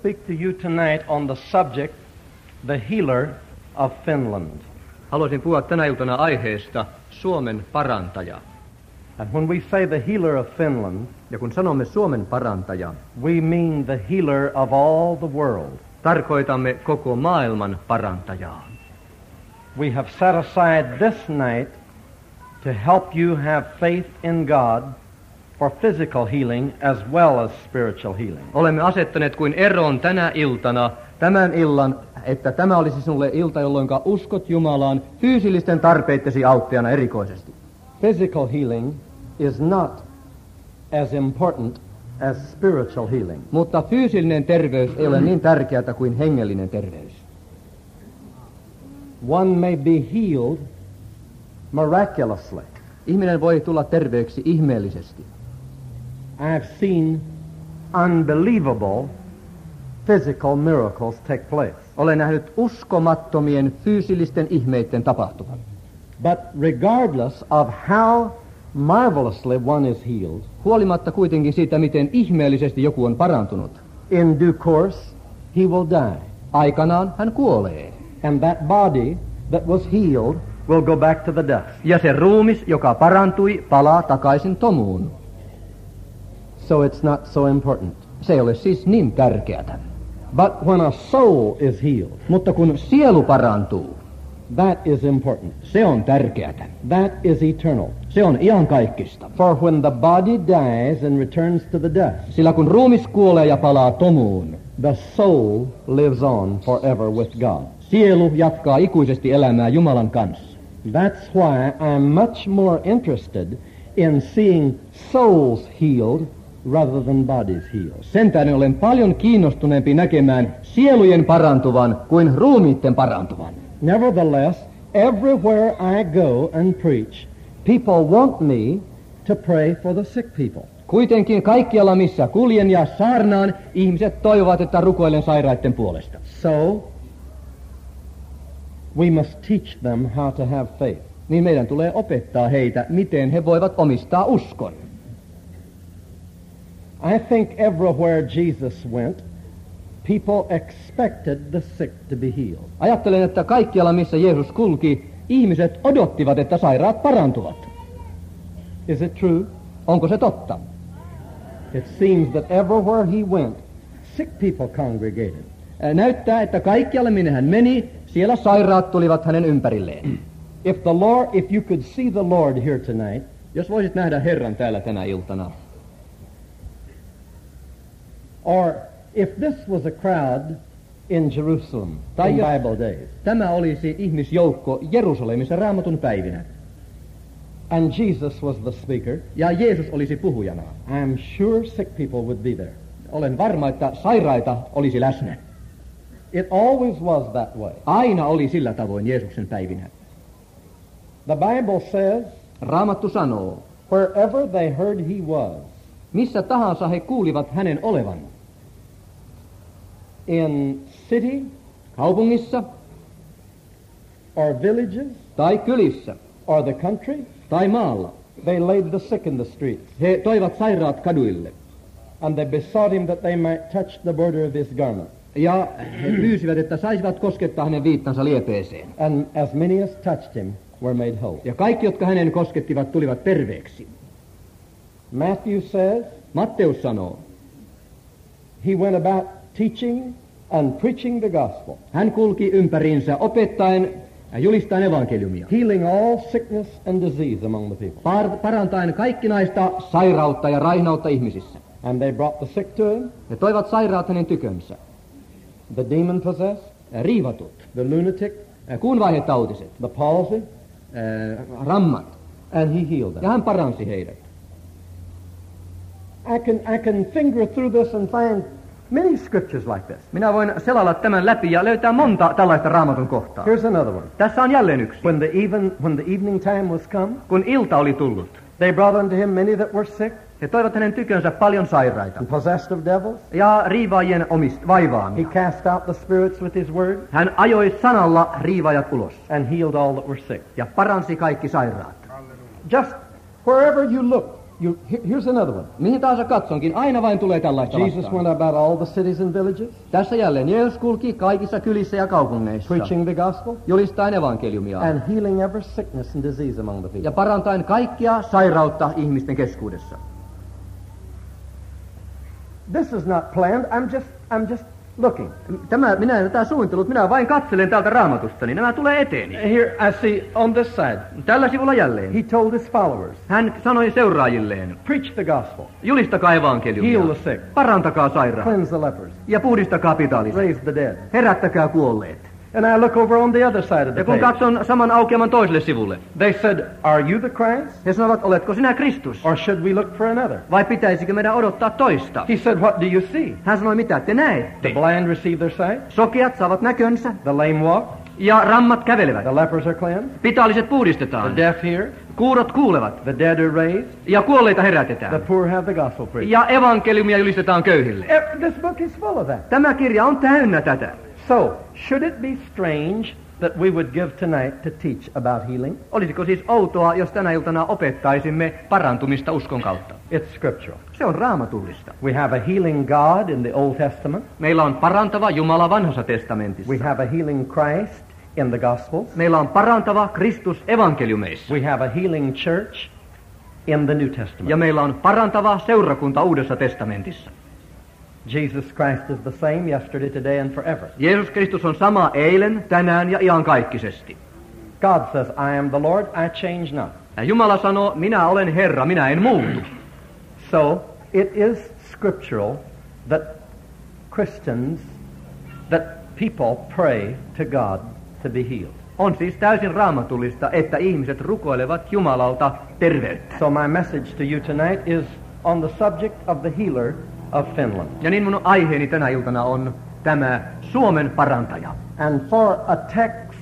speak to you tonight on the subject, the healer of Finland. Haluaisin puhua tänä iltana aiheesta Suomen parantaja. And when we say the healer of Finland, Ja kun sanomme Suomen parantaja, we mean the healer of all the world. tarkoitamme koko maailman parantajaa. We have set aside this night to help you have faith in God for physical healing as well as spiritual healing. Olemme asettaneet kuin eroon tänä iltana tämän illan, että tämä olisi sinulle ilta, jolloin uskot Jumalaan fyysillisten tarpeittesi auttajana erikoisesti. Physical healing is not as important as spiritual healing. Mutta fyysillinen terveys ei ole niin tärkeää kuin hengellinen terveys. One may be healed miraculously. Ihminen voi tulla terveeksi ihmeellisesti. I've seen unbelievable physical miracles take place. Olen nähnyt uskomattomien fyysillisten ihmeiden tapahtuvan. But regardless of how marvelously one is healed, Huolimatta kuitenkin siitä, miten ihmeellisesti joku on parantunut, in due course he will die. aikanaan hän kuolee. And that body that was healed will go back to the dust. Ja se ruumis, joka parantui, palaa takaisin tomuun. So it's not so important. Se ei ole siis niin tärkeää. But when a soul is healed, Mutta kun sielu parantuu, that is important. se on tärkeää. That is eternal. Se on iankaikkista. For when the body dies and returns to the dust, Sillä kun ruumis kuolee ja palaa tomuun, the soul lives on forever with God. sielu jatkaa ikuisesti elämää Jumalan kanssa. That's why I'm much more interested in seeing souls healed rather than bodies healed. Sen tähden olen paljon kiinnostuneempi näkemään sielujen parantuvan kuin ruumiitten parantuvan. Nevertheless, everywhere I go and preach, people want me to pray for the sick people. Kuitenkin kaikkialla missä kuljen ja saarnaan, ihmiset toivovat, että rukoilen sairaiden puolesta. So, we must teach them how to have faith. Niin meidän tulee opettaa heitä, miten he voivat omistaa uskon. I think everywhere Jesus went, people expected the sick to be healed. Ajattelen, että kaikkialla missä Jeesus kulki, ihmiset odottivat, että sairaat parantuvat. Is it true? Onko se totta? It seems that everywhere he went, sick people congregated. Näyttää, että kaikkialle minne hän meni, siellä sairaat tulivat hänen ympärilleen. If you could see the Lord here tonight, Jos voisit nähdä Herran täällä tänä iltana, or if this was a crowd in Jerusalem Tai in jos Bible days, tämä olisi ihmisjoukko Jerusalemissa Raamatun päivinä, and Jesus was the speaker, ja Jeesus olisi puhujana, I'm sure sick people would be there. olen varma, että sairaita olisi läsnä. It always was that way. Aina oli sillä tavoin Jeesuksen päivinä. The Bible says, Raamattu sanoo, wherever they heard he was, missä tahansa he kuulivat hänen olevan, in city kaupungissa or villages tai kylissä or the country, tai maalla, they laid the sick in the streets, he toivat sairaat kaduille. and they besought him that they might touch the border of his garment. Ja he pyysivät, että saisivat koskettaa hänen viittansa liepeeseen. And as many as touched him were made whole. Ja kaikki, jotka hänen koskettivat, tulivat terveeksi. Matthew says Matteus sanoo, he went about teaching and preaching the gospel, hän kulki ympäriinsä opettaen ja julistaen evankeliumia, healing all sickness and disease among the people. parantaen kaikkinaista sairautta ja raihnautta ihmisissä. And they brought the sick to him, He toivat sairaat hänen tykönsä, the demon-possessed, riivatut, the lunatic, kuunvaihetautiset, the palsy, rammat, and he healed ja them. hän paransi heidät. I can finger through this and find many scriptures like this. Minä voin selalla tämän läpi ja löytää monta tällaista Raamatun kohtaa. Here's another one. Tässä on jälleen yksi. When the evening time was come, Kun ilta oli tullut, they brought unto him many that were sick he toivat hänen tykönsä paljon sairaita and possessed of devils. ja riivaajien vaivaamia. He cast out the spirits with his word Hän ajoi sanalla riivaajat ulos and healed all that were sick. ja paransi kaikki sairaat. Just wherever you look, Here's another one. Mihin tahansa katsonkin, aina vain tulee tällaista Jesus vastaan. went about all the cities and villages, Tässä jälleen Jeesus kulki kaikissa kylissä ja kaupungeissa, preaching the gospel julistaen evankeliumia and healing every sickness and disease among the people. ja parantaen kaikkia sairautta ihmisten keskuudessa. This is not planned. I'm just looking. Minä en tätä suunnitellut, minä vain katselen täältä Raamatusta, niin nämä tulee eteeni. Here I see on this side. Tällä sivulla jälleen. He told his followers, Hän sanoi seuraajilleen, preach the gospel, julistakaa evankeliumia, heal the sick, parantakaa sairaat cleanse the lepers, ja puhdistakaa pitaliset, raise the dead. herättäkää kuolleet. And I look over on the other side of the Ja kun page. katson saman aukeaman toiselle sivulle, They said, are you the Christ? he sanovat, oletko sinä Kristus? Or should we look for another? Vai pitäisikö meidän odottaa toista? He said, what do you see? Hän sanoi, mitä te The näette? blind receive their sight, Sokeat saavat näkönsä the lame walk, ja rammat kävelevät. the lepers are cleansed, Pitaliset the puhdistetaan, deaf hear, kuurot kuulevat the dead are raised, ja kuolleita the herätetään. poor have the gospel preached. Ja evankeliumia julistetaan köyhille. This book is full of that. Tämä kirja on täynnä tätä. So, should it be strange that we would give tonight to teach about healing? Olisiko siis outoa, jos tänä iltana opettaisimme parantumista uskon kautta? It's scriptural. Se on raamatullista. We have a healing God in the Old Testament. Meillä on parantava Jumala vanhassa testamentissa. We have a healing Christ in the Gospels. Meillä on parantava Kristus evankeliumeissa. We have a healing church in the New Testament. Ja meillä on parantava seurakunta uudessa testamentissa. Jesus Christ is the same yesterday, today, and forever. Jeesus Kristus on sama eilen, tänään ja iankaikkisesti. God says, I am the Lord, I change not. Ja Jumala sanoo, minä olen Herra, minä en muutu. So, it is scriptural that Christians, that people pray to God to be healed. On siis täysin raamatullista, että ihmiset rukoilevat Jumalalta terveyttä. So my message to you tonight is on the subject of the healer of Finland. Ja niin mun aiheeni tänä iltana on tämä Suomen parantaja. And for a text,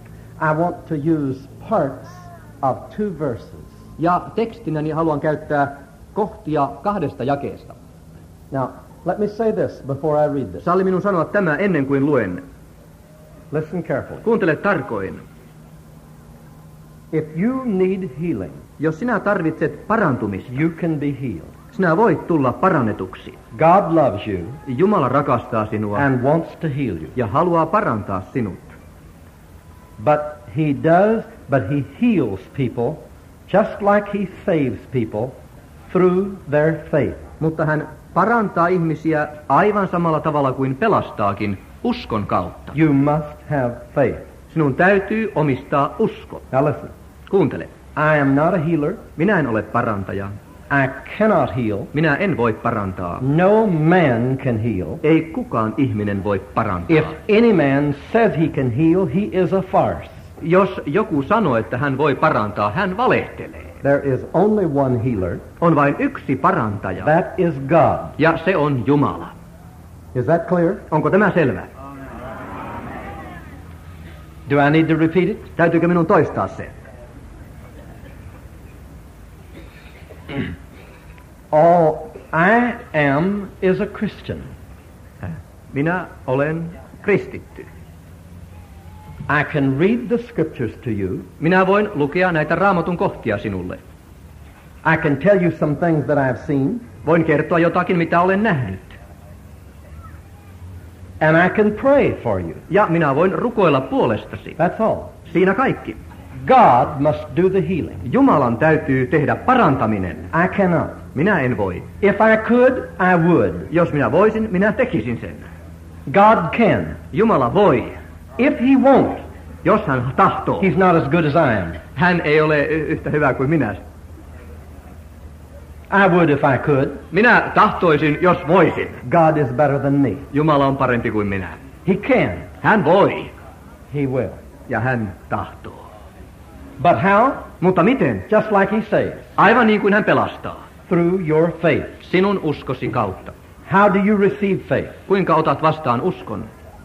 I want to use parts of 2 verses. Ja tekstinäni haluan käyttää kohtia 2 jakeesta. Now, let me say this before I read this. Salli minun sanoa tämä ennen kuin luen. Listen carefully. Kuuntele tarkoin. If you need healing, Jos sinä tarvitset parantumista, you can be healed. sinä voit tulla parannetuksi. God loves you Jumala rakastaa sinua and wants to heal you. ja haluaa parantaa sinut. But he heals people just like he saves people through their faith. Mutta hän parantaa ihmisiä aivan samalla tavalla kuin pelastaakin uskon kautta. You must have faith. Sinun täytyy omistaa usko. Now listen. Kuuntele. I am not a healer. Minä en ole parantaja. I cannot heal. Minä en voi parantaa. No man can heal. Ei kukaan ihminen voi parantaa. If any man says he can heal, he is a farce. Jos joku sanoo, että hän voi parantaa, hän valehtelee. There is only one healer. On vain yksi parantaja, That is God. ja se on Jumala. Is that clear? Onko tämä selvä? Do I need to repeat it? Täytyykö minun toistaa se? All I am is a Christian. Minä olen kristitty. I can read the scriptures to you. Minä voin lukea näitä raamatun kohtia sinulle. I can tell you some things that I've seen. Voin kertoa jotakin, mitä olen nähnyt. And I can pray for you. Ja minä voin rukoilla puolestasi. That's all. Siinä kaikki. God must do the healing. Jumalan täytyy tehdä parantaminen. I cannot. Minä en voi. If I could, I would. Jos minä voisin, minä tekisin sen. God can. Jumala voi. If he won't, Jos hän tahtoo. he's not as good as I am. Hän ei ole yhtä hyvä kuin minä. I would if I could. Minä tahtoisin, jos voisin. God is better than me. Jumala on parempi kuin minä. He can. Hän voi. He will. Ja hän tahtoo. But how? Mutta miten? Just like he says. Aivan niin kuin hän pelastaa. Through your faith. Sinun uskosi kautta. How do you receive faith? Kuinka otat vastaan uskon?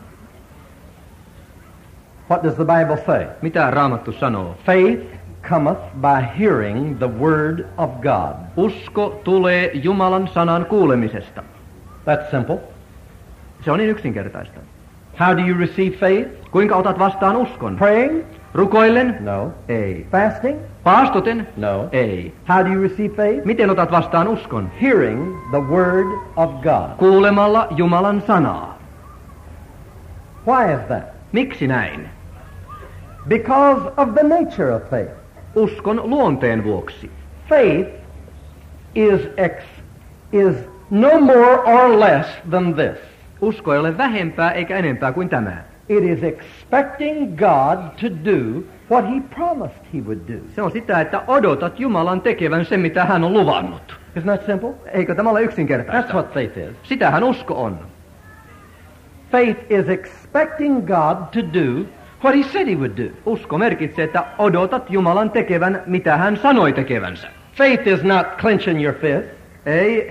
What does the Bible say? Mitä Raamattu sanoo? Faith cometh by hearing the word of God. Usko tulee Jumalan sanan kuulemisesta. That's simple. Se on niin yksinkertaista. How do you receive faith? Kuinka otat vastaan uskon? Praying? Rukoillen? No. Ei. Fasting? Paastoten? No. Ei. How do you receive faith? Miten otat vastaan uskon? Hearing the word of God. Kuulemalla Jumalan sanaa. Why is that? Miksi näin? Because of the nature of faith. Uskon luonteen vuoksi. Faith is no more or less than this. Usko ei ole vähempää eikä enempää kuin tämä. It is expecting God to do what he promised he would do. Se on sitä, että odotat Jumalan tekevän sen, mitä hän on luvannut. Isn't that simple? Eikö tämä ole yksinkertaista? That's what faith is. Sitähän usko on. Faith is expecting God to do what he said he would do. Usko merkitsee, että odotat Jumalan tekevän, mitä hän sanoi tekevänsä. Faith is not clenching your fist. Ei,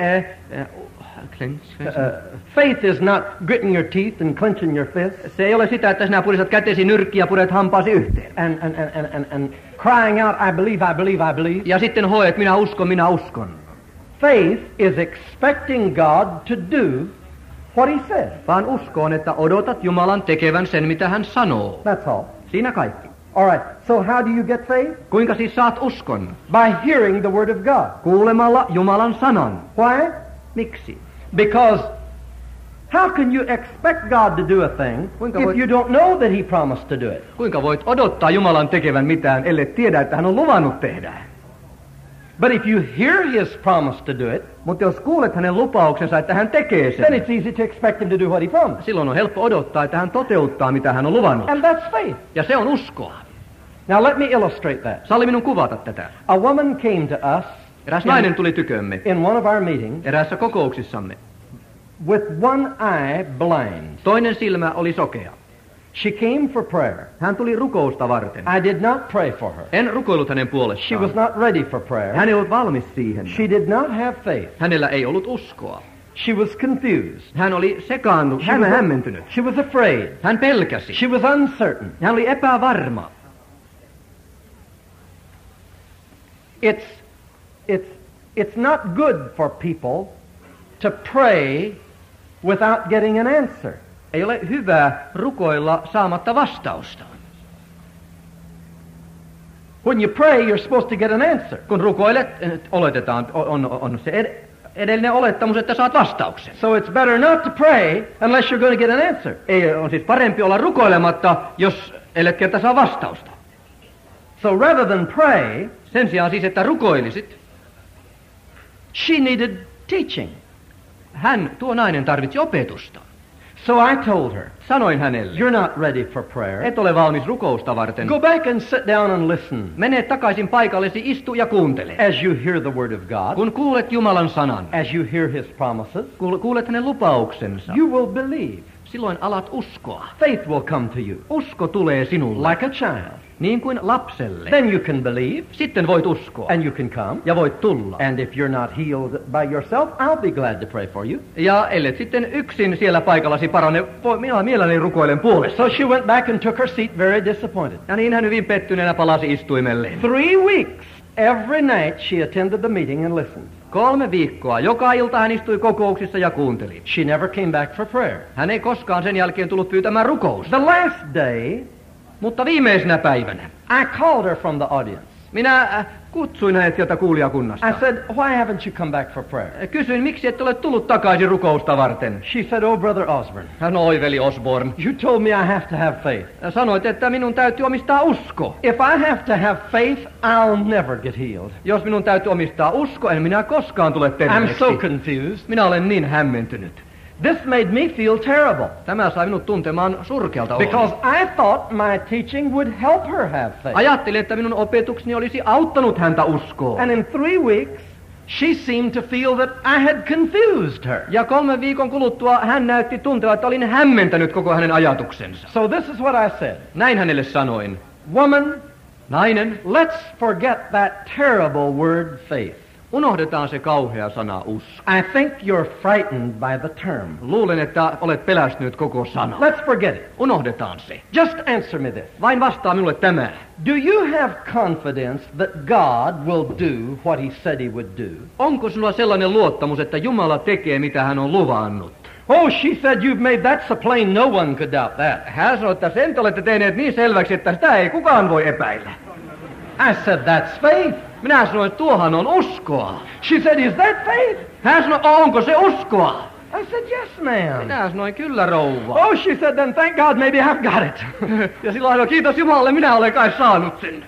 Faith is not gritting your teeth and clenching your fist. Se ei ole sitä, että sinä puristat kätesi nyrkkiä ja puret hampaasi yhteen. And crying out, I believe, I believe, I believe. Ja sitten hoet, minä uskon, minä uskon. Faith is expecting God to do what he said. Vaan uskoon, että odotat Jumalan tekevän sen, mitä hän sanoo. That's all. Siinä kaikki. All right. So how do you get faith? Kuinka siis saat uskon? By hearing the word of God. Kuulemalla Jumalan sanan. Why? Miksi? Because how can you expect God to do a thing if you don't know that he promised to do it? Kuinka voit odottaa Jumalan tekevän mitään, ellei tiedä, että hän on luvannut tehdä? But if you hear his promise to do it, mutta jos kuulet hänen lupauksensa, että hän tekee sen, then it's easy to expect him to do what he promised. Silloin on helppo odottaa, että hän toteuttaa, mitä hän on luvannut. And that's faith. Ja se on uskoa. Now let me illustrate that. Salli minun kuvata tätä. A woman came to us Eräs nainen tuli tykömme in one of our meetings eräässä kokouksissamme. with one eye blind. Toinen silmä oli sokea. She came for prayer. Hän tuli rukousta varten. I did not pray for her. En rukoillut hänen She puolestaan. was not ready for prayer. Hän ei ollut valmis siihen. She did not have faith. Hänellä ei ollut uskoa. She was confused. Hän oli sekaannut, She hän was- hämmentynyt. She was afraid. Hän pelkäsi. She was uncertain. Hän oli epävarma. It's not good for people to pray without getting an answer. Ei ole hyvä rukoilla saamatta vastausta. When you pray, you're supposed to get an answer. Kun rukoilet, oletetaan, on se edellinen olettamus, että saat vastauksen. So it's better not to pray unless you're going to get an answer. Ei, on siis parempi olla rukoilematta, jos ellet kerta saa vastausta. So rather than pray, Sen sijaan siis, että rukoilisit, she needed teaching. tuo nainen tarvitsi opetusta. So I told her, Sanoin hänelle, you're not ready for prayer. et ole valmis rukousta varten. Go back and sit down and listen. Mene takaisin paikallesi, istu ja kuuntele. As you hear the word of God, Kun kuulet Jumalan sanan, as you hear his promises, kuulet hänen lupauksensa, you will believe. silloin alat uskoa. Faith will come to you Usko tulee sinulle, like a child. niin kuin lapselle. Then you can believe Sitten voit uskoa and you can come. ja voit tulla. And if you're not healed by yourself, I'll be glad to pray for you. Ja ellet sitten yksin siellä paikallasi parane, minä mielelläni rukoilen puolesta. So she went back and took her seat very disappointed. Ja niin hän hyvin pettyneenä palasi istuimelleen. 3 weeks, every night she attended the meeting and listened. 3 viikkoa, joka ilta hän istui kokouksissa ja kuunteli. She never came back for prayer. Hän ei koskaan sen jälkeen tullut pyytämään rukousta. The last day, Mutta viimeisenä päivänä I called her from the audience. minä kutsuin hänet sieltä kuulijakunnasta. I said, why haven't you come back for prayer? Kysyin, miksi et ole tullut takaisin rukousta varten. She said, oh, Brother Osborne, Hän oiveli Osborne. you told me I have to have faith. Sanoit, että minun täytyy omistaa usko. If I have to have faith, I'll never get healed. Jos minun täytyy omistaa usko, en minä koskaan tule I'm terveeksi. so confused. Minä olen niin hämmentynyt. This made me feel terrible Tämä sai minut tuntemaan surkealta because oloa. I thought my teaching would help her have faith. Ajattelin, että minun opetukseni olisi auttanut häntä uskoon. And in 3 weeks, she seemed to feel that I had confused her. Ja 3 viikon kuluttua hän näytti tuntevan, että olin hämmentänyt koko hänen ajatuksensa. So this is what I said. Näin hänelle sanoin. Woman, Nainen, let's forget that terrible word faith. unohdetaan se kauhea sana usko. I think you're frightened by the term. Luulen, että olet pelästynyt koko sana. Let's forget it. Unohdetaan se. Just answer me this. Vain vastaa minulle tämä. Do you have confidence that God will do what he said he would do? Onko sinulla sellainen luottamus, että Jumala tekee, mitä hän on luvannut? Oh, she said, you've made that so plain no one could doubt that. Hän sanoi, että sen te olette tehneet niin selväksi, että sitä ei kukaan voi epäillä. I said, that's faith. Minä sanoin, että tuohan on uskoa. She said, is that faith? Hän sanoi, onko se uskoa? I said, yes, ma'am. Minä sanoin, kyllä rouva. Oh, she said, then thank God, maybe I've got it. Ja silloin hän sanoi, kiitos Jumalalle, minä olen kai saanut sen.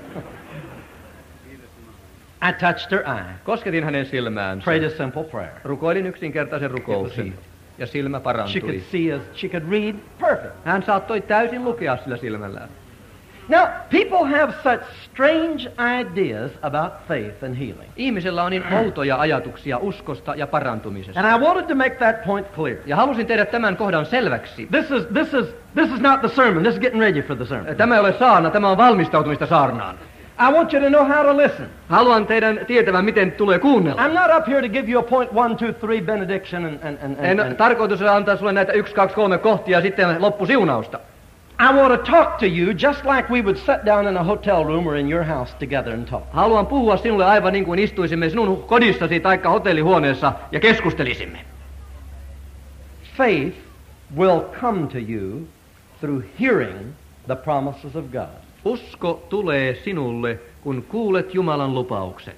I touched her eye. Kosketin hänen silmäänsä. Prayed a simple prayer. Rukoilin yksinkertaisen rukouksen. Ja silmä She parantui. could see as she could read perfect. Hän saattoi täysin lukea sillä silmällään. Now, people have such strange ideas about faith and healing. Ihmisellä on niin outoja ajatuksia uskosta ja parantumisesta. And I wanted to make that point clear. Ja halusin tehdä tämän kohdan selväksi. This is not the sermon. This is getting ready for the sermon. Tämä ei ole saarna, tämä on valmistautumista saarnaan. I want you to know how to listen. Haluan teidän tietävän, miten tulee kuunnella. I'm not up here to give you a point 1, 2, 3 benediction and Tarkoitus on antaa sulle näitä 1, 2, 3 kohtia ja sitten loppusiunausta. I want to talk to you just like we would sit down in a hotel room or in your house together and talk. Haluan puhua sinulle aivan niin kuin istuisimme sinun kodissasi tai hotellihuoneessa ja keskustelisimme. Faith will come to you through hearing the promises of God. Usko tulee sinulle, kun kuulet Jumalan lupaukset.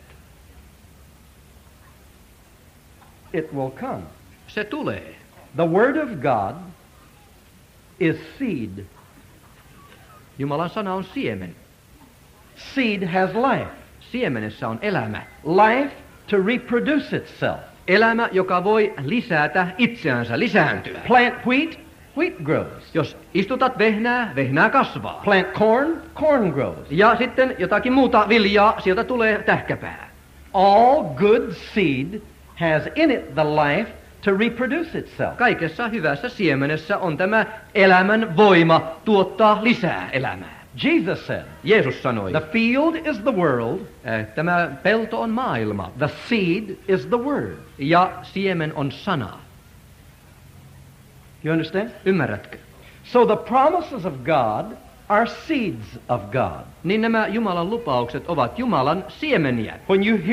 It will come. Se tulee. The Word of God is seed. Jumalan sana on siemen. Seed has life. Siemenessä on elämä. Life to reproduce itself. Elämä, joka voi lisätä itseänsä, lisääntyä. Plant wheat, wheat grows. Jos istutat vehnää, vehnää kasvaa. Plant corn, corn grows. Ja sitten jotakin muuta viljaa, sieltä tulee tähkäpää. All good seed has in it the life to reproduce itself. Kaikessa hyvässä siemenessä on tämä elämän voima tuottaa lisää elämää. Jesus said, Jeesus sanoi, the field is the world, tämä pelto on maailma, the seed is the word. ja siemen on sana. You understand? Ymmärrätkö? So the promises of God are seeds of God. Niin nämä Jumalan lupaukset ovat Jumalan siemeniä. When you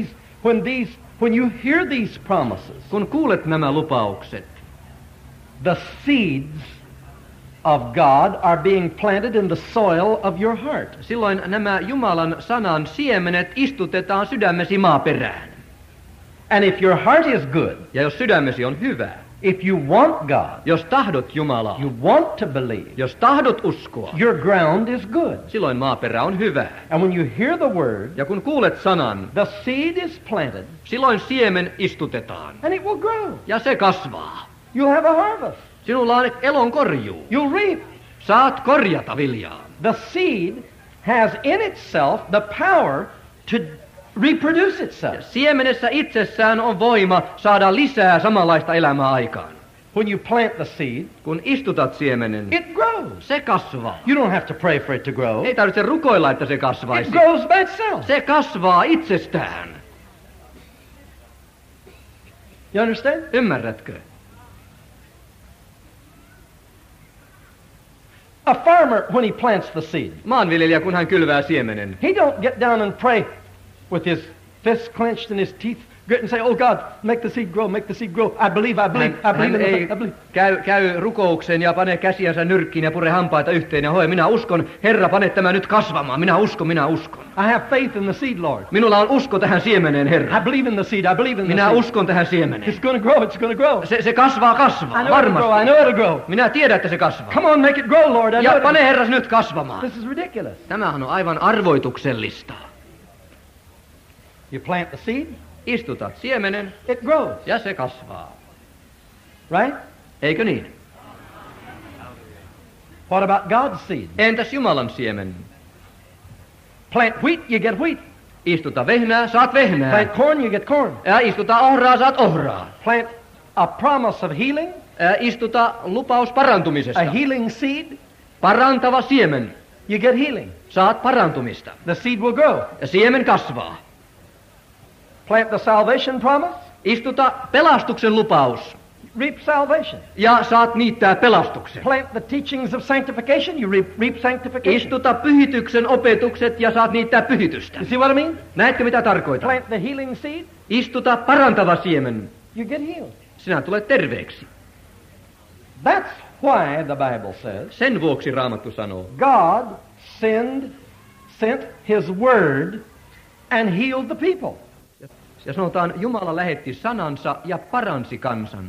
hear these promises, Kun kuulet nämä lupaukset, the seeds of God are being planted in the soil of your heart. silloin nämä Jumalan sanan siemenet istutetaan sydämesi maaperään. And if your heart is good, Ja jos sydämesi on hyvä, if you want God, jos tahdot Jumalaa, you want to believe, jos tahdot uskoa, your ground is good. silloin maaperä on hyvä. And when you hear the word, Ja kun kuulet sanan, the seed is planted silloin siemen istutetaan. and it will grow. Ja se kasvaa. You'll have a harvest. Sinulla on elon korjuu. You'll reap. Saat korjata viljaa. The seed has in itself the power to reproduce itself. Siemenessä itsessään on voima saada lisää samanlaista elämää aikaan. When you plant the seed, Kun istutat siemenen, it grows. se kasvaa. You don't have to pray for it to grow. Ei tarvitse rukoilla, että se It kasvaisi. grows by itself. Se kasvaa itsestään. You understand? Ymmärrätkö? A farmer, when he plants the seed, Maanviljelijä, kun hän kylvää siemenen, he don't get down and pray with his fists clenched and his teeth grit and say, oh God, make the seed grow, make the seed grow. I believe, I believe, I believe, hän ei I believe. käy rukouksen ja pane käsiänsä nyrkkiin ja pure hampaita yhteen ja hoi, minä uskon, Herra, pane tämä nyt kasvamaan, minä uskon, minä uskon. I have faith in the seed, Lord. Minulla on usko tähän siemeneen, Herra. I believe in the seed, I believe in the Minä seed. uskon tähän siemeneen. It's going to grow, it's going to grow. Se kasvaa, I kasvaa, know it'll grow, I varmasti. know it'll grow. Minä tiedän, että se kasvaa. Come on, make it grow, Lord. I know Ja it'll pane grow. Herra nyt kasvamaan. This is ridiculous. Tämähän on aivan arvoituksellista. You plant the seed, Istutat siemenen it grows, ja se kasvaa. right? Eikö niin? What about God's seed? Entäs Jumalan siemen? Plant wheat, you get wheat. Istuta vehnää, saat vehnää. Plant corn, you get corn. Ja istuta ohraa, saat ohraa. Plant a promise of healing, Istuta lupaus parantumisesta. a healing seed, Parantava siemen. you get healing. Saat parantumista. The seed will grow. Ja siemen kasvaa. Plant the salvation promise, Istuta pelastuksen lupaus. reap salvation. Ja saat niittää pelastuksen. Plant the teachings of sanctification, you reap sanctification. Istuta pyhityksen opetukset ja saat niittää pyhitystä. You see what I mean? Näetkö mitä tarkoitan? Plant the healing seed, Istuta parantava siemen. you get healed. Sinä tulet terveeksi. That's why the Bible says Sen vuoksi Raamattu sanoo, God sent his word and healed the people. ja sanotaan, Jumala lähetti sanansa ja paransi kansan.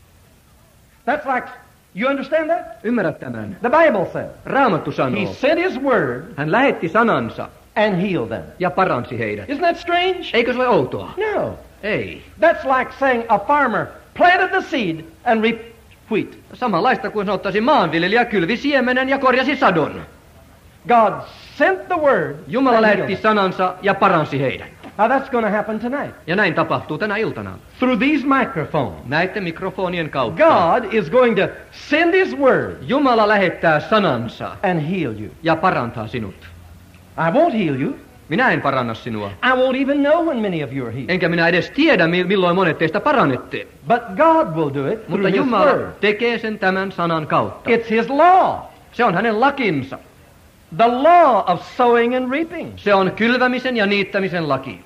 That's like, you understand that? Ymmärrät tämän? The Bible says Raamattu he sanoo, sent his word hän lähetti sanansa and healed them. ja paransi heidät. Isn't that strange? Eikö se ole outoa? No. Ei. That's like saying a farmer planted the seed and reaped wheat. Samanlaista kuin sanottaisiin maanviljelijä kylvi siemenen ja korjasi sadon. God sent the word. Jumala and healed lähetti them. sanansa ja paransi heidät. Now that's going to happen tonight. Ja näin tapahtuu tänä iltana. Through these microphones, Näiden mikrofonien kautta. God is going to send his word Jumala lähettää sanansa and heal you. ja parantaa sinut. I won't heal you. Minä en paranna sinua. I won't even know when many of you are healed. Enkä minä edes tiedä, milloin monet teistä parannette. But God will do it Mutta through his Jumala word. tekee sen tämän sanan kautta. It's his law. Se on hänen lakinsa. The law of sowing and reaping. Se on kylvämisen ja niittämisen laki.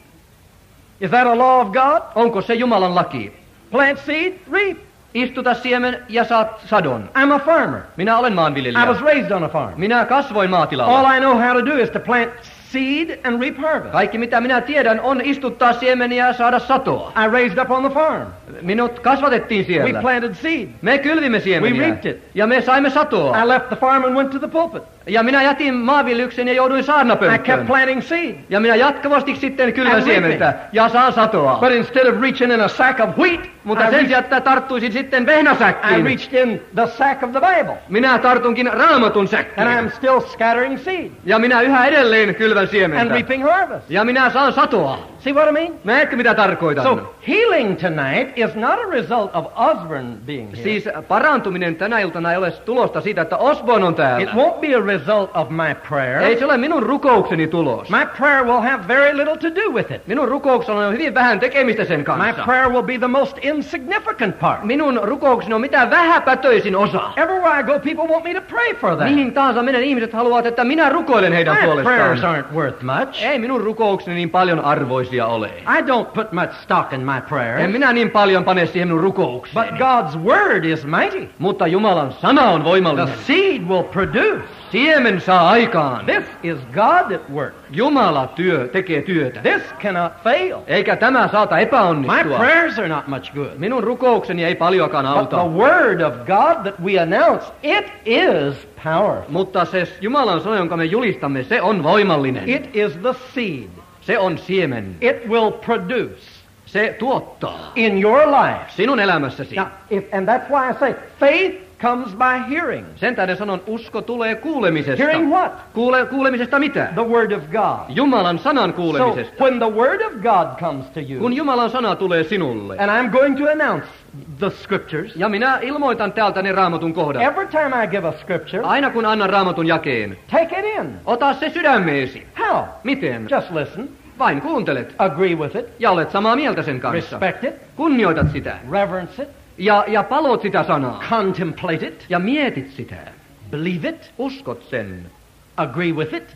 Is that a law of God? Onko se Jumalan laki? Plant seed, reap. Istuta siemen ja saat sadon. I'm a farmer. Minä olen I maanviljelijä. was raised on a farm. Minä kasvoin All maatilalla. I know how to do is to plant seed and reap harvest. Kaikki mitä minä tiedän on istuttaa siemeniä ja saada satoa. I raised up on the farm. Minut kasvatettiin We siellä. planted seed. Me kylvimme siemeniä. We reaped it. Ja me saimme satoa. I left the farm and went to the pulpit. Ja minä jätin maanviljelyksen ja jouduin I kept saarnapönttöön. planting seed. Ja minä jatkuvasti sitten kylvän And siementä ja saan satoa. But instead of reaching in a sack of wheat, Mutta sen sijaan, että tarttuisin sitten I vehnäsäkkiin, reached in the sack of the Bible. minä tartunkin Raamatun säkkiin. And I'm still scattering seed Ja minä yhä edelleen kylvän and siementä. reaping harvest. Ja minä saan satoa. See what I mean? Näetkö mitä tarkoitan? So healing tonight is not a result of Osborne being here. Siis parantuminen tänä iltana ei ole tulosta siitä, että Osborne on It täällä. won't be a result of my prayer. Ei se ole minun rukoukseni tulos. My prayer will have very little to do with it. Minun rukoukseni on hyvin vähän tekemistä sen My kanssa. prayer will be the most insignificant part. Minun rukoukseni on mitä vähäpätöisin osa. Everywhere I go, people want me to pray for them. Mihin tahansa menen, ihmiset haluavat, että minä rukoilen heidän My prayers puolestaan. aren't worth much. Ei minun rukoukseni niin paljon arvoisia ole. I don't put much stock in my En prayers. minä niin paljon pane siihen minun But rukoukseni. God's word is mighty. Mutta Jumalan sana on The voimallinen. seed will produce. Siemen saa aikaan. This is God at work. Jumala tekee työtä. This cannot fail. Eikä tämä saata My epäonnistua. prayers are not much good. Minun rukoukseni ei paljoakaan But the auta. word of God that we announce, it is powerful. Mutta se Jumalan sana, jonka me julistamme, se on voimallinen. It is the seed. Se on siemen. It will produce Se tuottaa in your life. sinun elämässäsi. Now, and that's why I say faith comes by hearing. Sen tähden sanon, usko tulee kuulemisesta. Hearing what? Kuulemisesta mitä? The word of God. Jumalan sanan So kuulemisesta. when the word of God comes to Kun you, Jumalan sana tulee sinulle, and I'm going to announce the scriptures, ja minä ilmoitan täältä ne Raamatun kohdat. every time I give a scripture, Aina kun annan Raamatun jakeen, take it in. ota se sydämeesi. How? Miten? Just listen, Vain kuuntelet agree with it, ja olet samaa mieltä sen kanssa. respect it, Kunnioitat sitä reverence it, ja palot sitä sanaa contemplate it, ja mietit sitä. believe it, Uskot sen agree with it,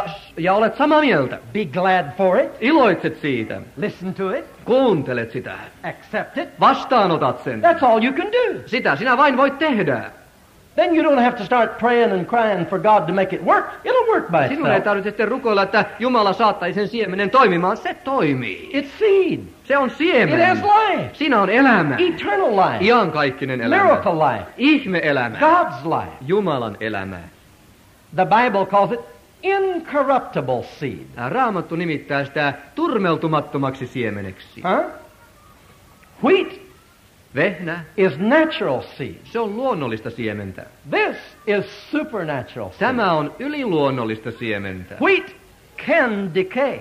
ja olet samaa mieltä. be glad for it, Iloitset siitä. listen to it, Kuuntelet sitä. accept it. Vastaanotat sen. That's all you can do. Sitä sinä vain voit tehdä. Then you don't have to start praying and crying for God to make it work. It'll work by Sinun ei itself. tarvitse sitten rukoilla, että Jumala saattaisi sen siemenen toimimaan. Se toimii. It's seed. Se on It siemen. has life. Siinä on elämä. Eternal life. Iankaikkinen elämä. Miracle life. Ihme-elämä. God's life. Jumalan elämä. The Bible calls it incorruptible seed. Raamattu nimittää sitä turmeltumattomaksi siemeneksi. Huh? Wheat Vehnä, is natural seed. se on luonnollista siementä. This is supernatural seed. Tämä on yliluonnollista siementä. Wheat can decay,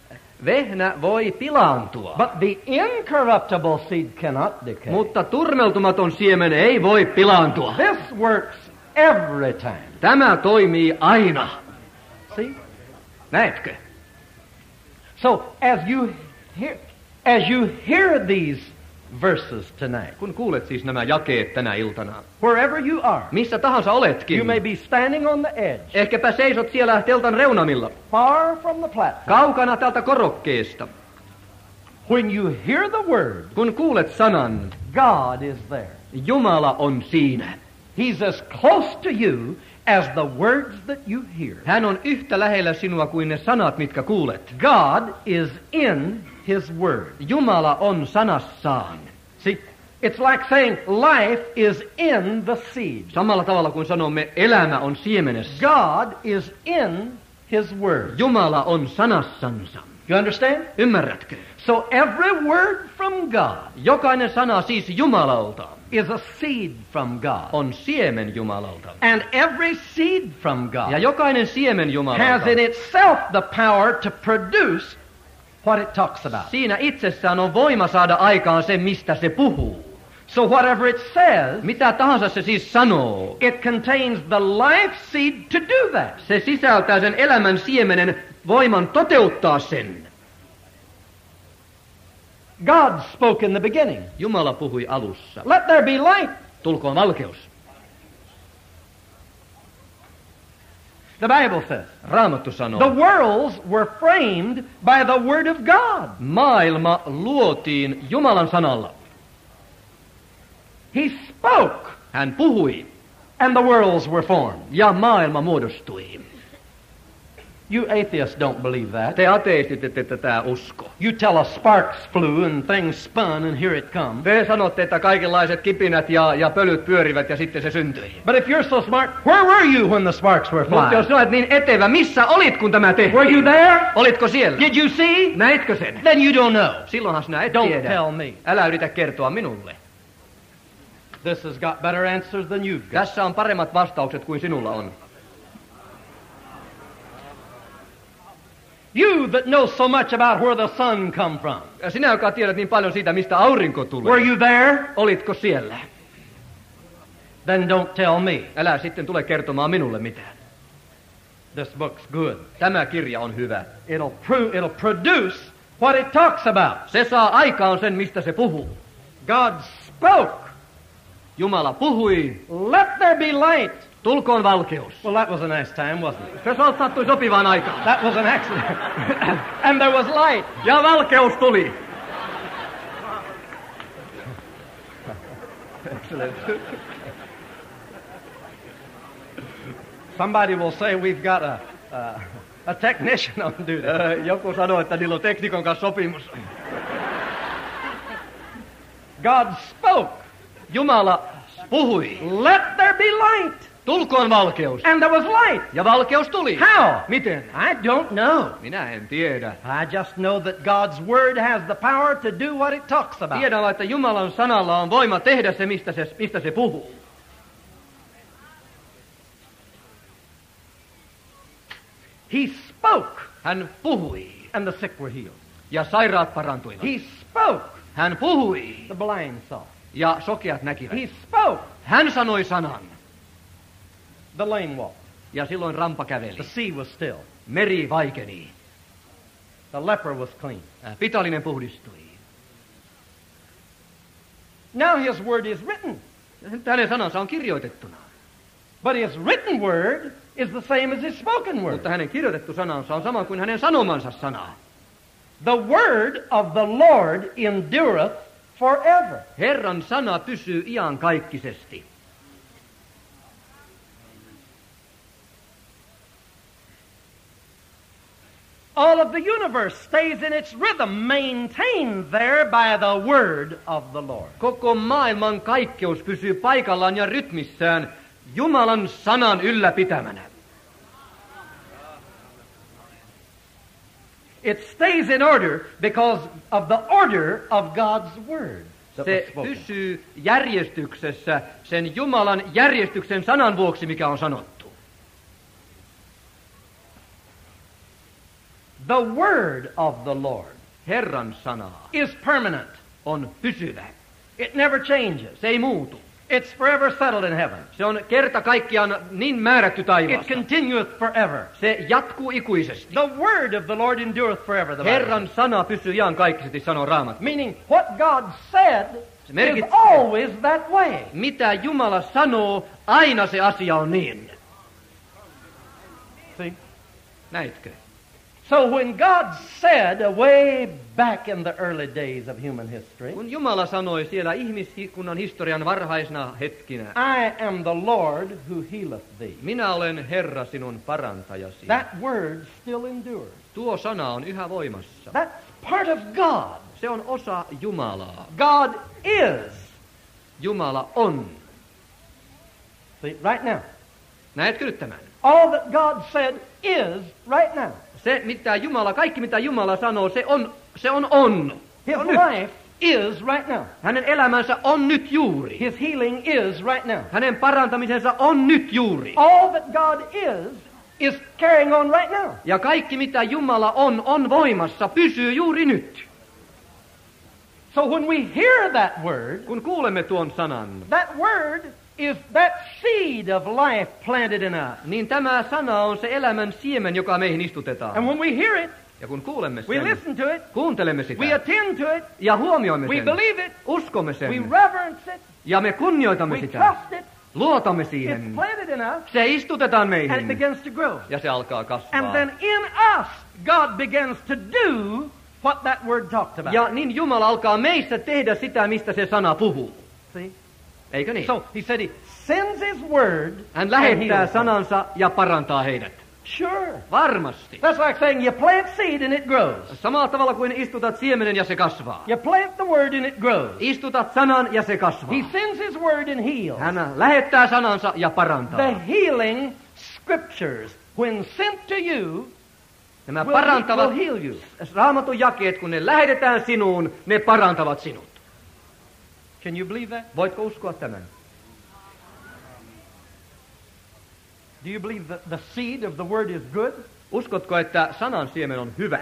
Vehnä voi pilaantua, but the incorruptible seed cannot decay. mutta turmeltumaton siemen ei voi pilaantua. This works every time. Tämä toimii aina. See? Näetkö? So as you hear these verses tonight, Kun kuulet siis nämä jakeet tänä iltana, wherever you are, missä tahansa oletkin, you may be standing on the edge, ehkäpä seisot siellä teltan reunamilla, far from the platform. kaukana tältä korokkeesta. When you hear the word, Kun kuulet sanan, God is there. Jumala on siinä. He's as close to you as the words that you hear. Hän on yhtä lähellä sinua kuin ne sanat, mitkä kuulet. God is in His Word. Jumala on sanassaan. See, it's like saying life is in the seed. Samalla tavalla kuin sanomme, elämä on siemenessä. God is in His Word. Jumala on sanassansa. You understand? Ymmärrätkö? So every word from God Jokainen sana siis Jumalalta is a seed from God. on siemen Jumalalta. And every seed from God Ja jokainen siemen Jumalalta has in itself the power to produce what it talks about. siinä itsessään on voima saada aikaan se, mistä se puhuu. So whatever it says, Mitä tahansa se siis sanoo, it contains the life seed to do that. se sisältää sen elämän siemenen voiman toteuttaa sen. God spoke in the beginning. Jumala puhui alussa. Let there be light. Tulkoon valkeus. The Bible says Raamattu sanoo. the worlds were framed by the Word of God. Maailma luotiin Jumalan sanalla. He spoke, Hän puhui and the worlds were formed. ja maailma muodostui. You atheists don't believe that. Te ateistit ette tätä usko. You tell us sparks flew and things spun and here it comes. Te sanotte, että kaikenlaiset kipinät ja pölyt pyörivät ja sitten se syntyi. But if you're so smart, where were you when the sparks were Mutta flying? jos olet niin etevä, missä olit kun tämä tehtiin? Were you there? Olitko siellä? Did you see? Näitkö sen? Then you don't know. Silloinhan sinä et Don't tiedä. tell me. Älä yritä kertoa minulle. This has got better answers than you've got. Tässä on paremmat vastaukset kuin sinulla on. You that know so much about where the sun come from. Ja sinä, joka tiedät niin paljon siitä, mistä aurinko tulee. Were you there? Olitko siellä? Then don't tell me. Älä sitten tule kertomaan minulle mitään. This book's good. Tämä kirja on hyvä. It'll produce what it talks about. Se saa aikaan sen, mistä se puhuu. God spoke. Jumala puhui. Let there be light. Tulkoon valkeus. Well, that was a nice time, wasn't it? Se sattui sopivaan aikaan. That was an accident. And there was light. Ja valkeus tuli. Somebody will say we've got a technician on duty. Joku sanoi, että niillä on teknikon kanssa sopimus. God spoke. Jumala puhui. Let there be light. Tulkoon valkeus. And there was light. Ja valkeus tuli. How? Miten? I don't know. Minä en tiedä. I just know that God's Word has the power to do what it talks about. Tiedän vain, että Jumalan sanalla on voima tehdä se, mistä se puhuu. He spoke. Hän puhui. And the sick were healed. Ja sairaat parantuivat. He spoke. Hän puhui. The blind saw. Ja sokeat näkivät. He spoke. Hän sanoi sanan. The lame walked. Ja silloin rampa The käveli. sea was still. Meri vaikeni. The leper was clean. Pitalinen puhdistui. Now his word is written. Hänen sanansa on kirjoitettuna. But his written word is the same as his spoken word. Mutta hänen kirjoitettu sanansa on sama kuin hänen sanomansa sana. The word of the Lord endureth forever. Herran sana pysyy iankaikkisesti. All of the universe stays in its rhythm, maintained there by the word of the Lord. Koko maailman kaikkeus pysyy paikallaan ja rytmissään Jumalan sanan ylläpitämänä. It stays in order because of the order of God's word. Se pysyy järjestyksessä sen Jumalan järjestyksen sanan vuoksi, mikä on sanottu. The word of the Lord Herran sana is permanent. on pysyvä. It never changes. Se ei muutu. It's forever settled in heaven. Se on kerta kaikkiaan niin määrätty It taivaassa. continueth forever. Se jatkuu ikuisesti. The word of the Lord endureth forever. The Bible Herran sana pysyy iankaikkisesti, sanoo Raamattu. meaning what God said is merkitsee- always that way. Mitä Jumala sanoo, aina se asia on niin. See? Näitkö? So when God said way back in the early days of human history, Kun Jumala sanoi siellä ihmiskunnan historian varhaisina hetkinä, I am the Lord who healeth thee. minä olen Herra sinun parantajasi. That word still endures. Tuo sana on yhä voimassa. That's part of God. Se on osa Jumalaa. God is. Jumala on. See, right now. Näetkö nyt tämän? All that God said is right now. Kaikki mitä Jumala sanoo, se on. His On nyt. life is right now. Hänen elämänsä on nyt juuri. His healing is right now. Hänen parantamisensa on nyt juuri. All that God is carrying on right now. Ja kaikki mitä Jumala on voimassa, pysyy juuri nyt. So when we hear that word, Kun kuulemme tuon sanan, that word is that seed of life planted in us. niin tämä sana on se elämän siemen, joka meihin istutetaan. And when we hear it, Ja kun kuulemme we sen, listen to it, kuuntelemme sitä we attend to it, ja huomioimme we sen, believe it, uskomme we sen reverence it, ja me kunnioitamme we sitä, trust it, luotamme it's siihen. planted in us, Se istutetaan and it meihin begins to grow. ja se alkaa kasvaa. And then in us, God begins to do what that word talked about. Ja niin Jumala alkaa meissä tehdä sitä, mistä se sana puhuu. See? Eikö niin? So he said he sends his word Hän and lähettää heals them. sanansa ja parantaa heidät. Sure. Varmasti. That's like saying you plant seed and it grows. Samalla tavalla kuin istutat siemenen ja se kasvaa. You plant the word and it grows. Istutat sanan ja se kasvaa. He sends his word and heals. Hän lähettää sanansa ja parantaa. The healing scriptures, when sent to you, Nämä will parantavat heal you. Raamatun jakeet, kun ne lähetetään sinuun, ne parantavat sinut. Can you believe that? Voitko uskoa tämän? Do you believe that the seed of the word is good? Uskotko, että sanan siemen on hyvä?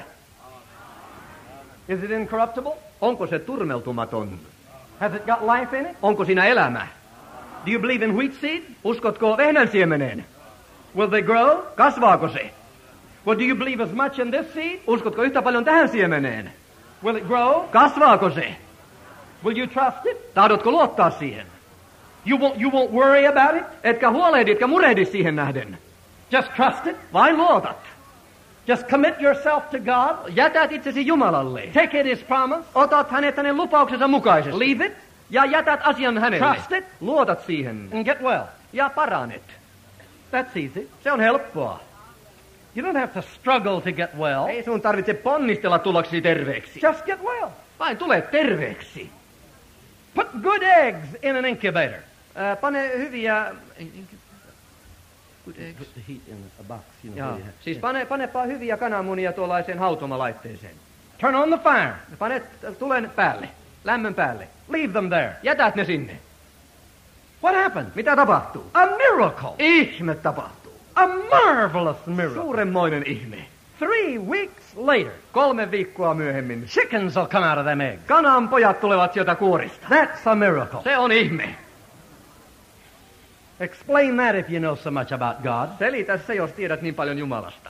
Is it incorruptible? Onko se turmeltumaton? Has it got life in it? Onko siinä elämä? Do you believe in wheat seed? Uskotko vehnän siemeneen? Will they grow? Kasvaako se? Well, do you believe as much in this seed? Uskotko yhtä paljon tähän siemeneen? Will it grow? Kasvaako se? Will you trust it? Tahdotko luottaa siihen? You won't worry about it? Etkä huolehdi, etkä murehdi siihen nähden. Just trust it? Vain luotat. Just commit yourself to God? Jätät itsesi Jumalalle. Take it his promise? Otat hänet hänen lupauksensa mukaisesti. Leave it? Ja jätät asian hänelle. Trust it? Luotat siihen. And get well. Ja paranet. That's easy. Se on helppoa. You don't have to struggle to get well. Ei sun tarvitse ponnistella tullaksesi terveeksi. Just get well. Vain tule terveeksi. Put good eggs in an incubator. Pane hyviä... Put the heat in a box, Jaa. Siis panepa hyviä kananmunia tuollaiseen hautomalaitteeseen. Turn on the fire. Pane tulen päälle, lämmön päälle. Leave them there. Jätät ne sinne. What happened? Mitä tapahtuu? A miracle. Ihme tapahtuu. A marvelous miracle. Suuremmoinen ihme. 3 weeks later, 3 viikkoa myöhemmin chickens will come out of them eggs. kanan pojat tulevat sieltä kuorista. That's a miracle. Se on ihme. Explain that if you know so much about God. Selitä se, jos tiedät niin paljon Jumalasta.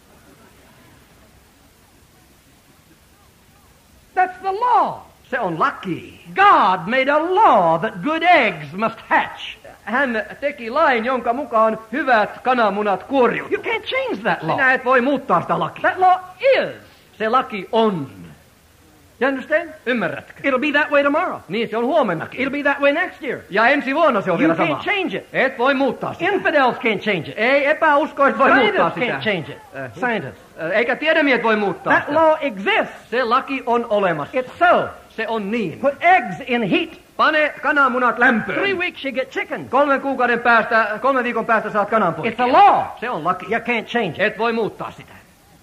That's the law. Se on laki. God made a law that good eggs must hatch. Hän teki lain, jonka mukaan hyvät kananmunat kuoriutuvat. You can't change that law. Sinä et voi muuttaa sitä lakia. That law is. Se laki on. You understand? Ymmärrätkö? It'll be that way tomorrow. Niin se on huomennakin. It'll be that way next year. Ja ensi vuonna se on You vielä can't sama. change it. Et voi muuttaa sitä. Infidels can't change it. Ei epäuskoiset voi muuttaa Scientists sitä. can't change it. Scientists. Eikä tiedemiehet voi muuttaa That sitä. law exists. Se laki on olemassa. It's so. Se on niin. Put eggs in heat. Pane kananmunat 3 lämpöön. weeks you get chickens. 3 viikon päästä saat kananpoikia. It's a law. Se on laki. You can't change it. Et voi muuttaa sitä.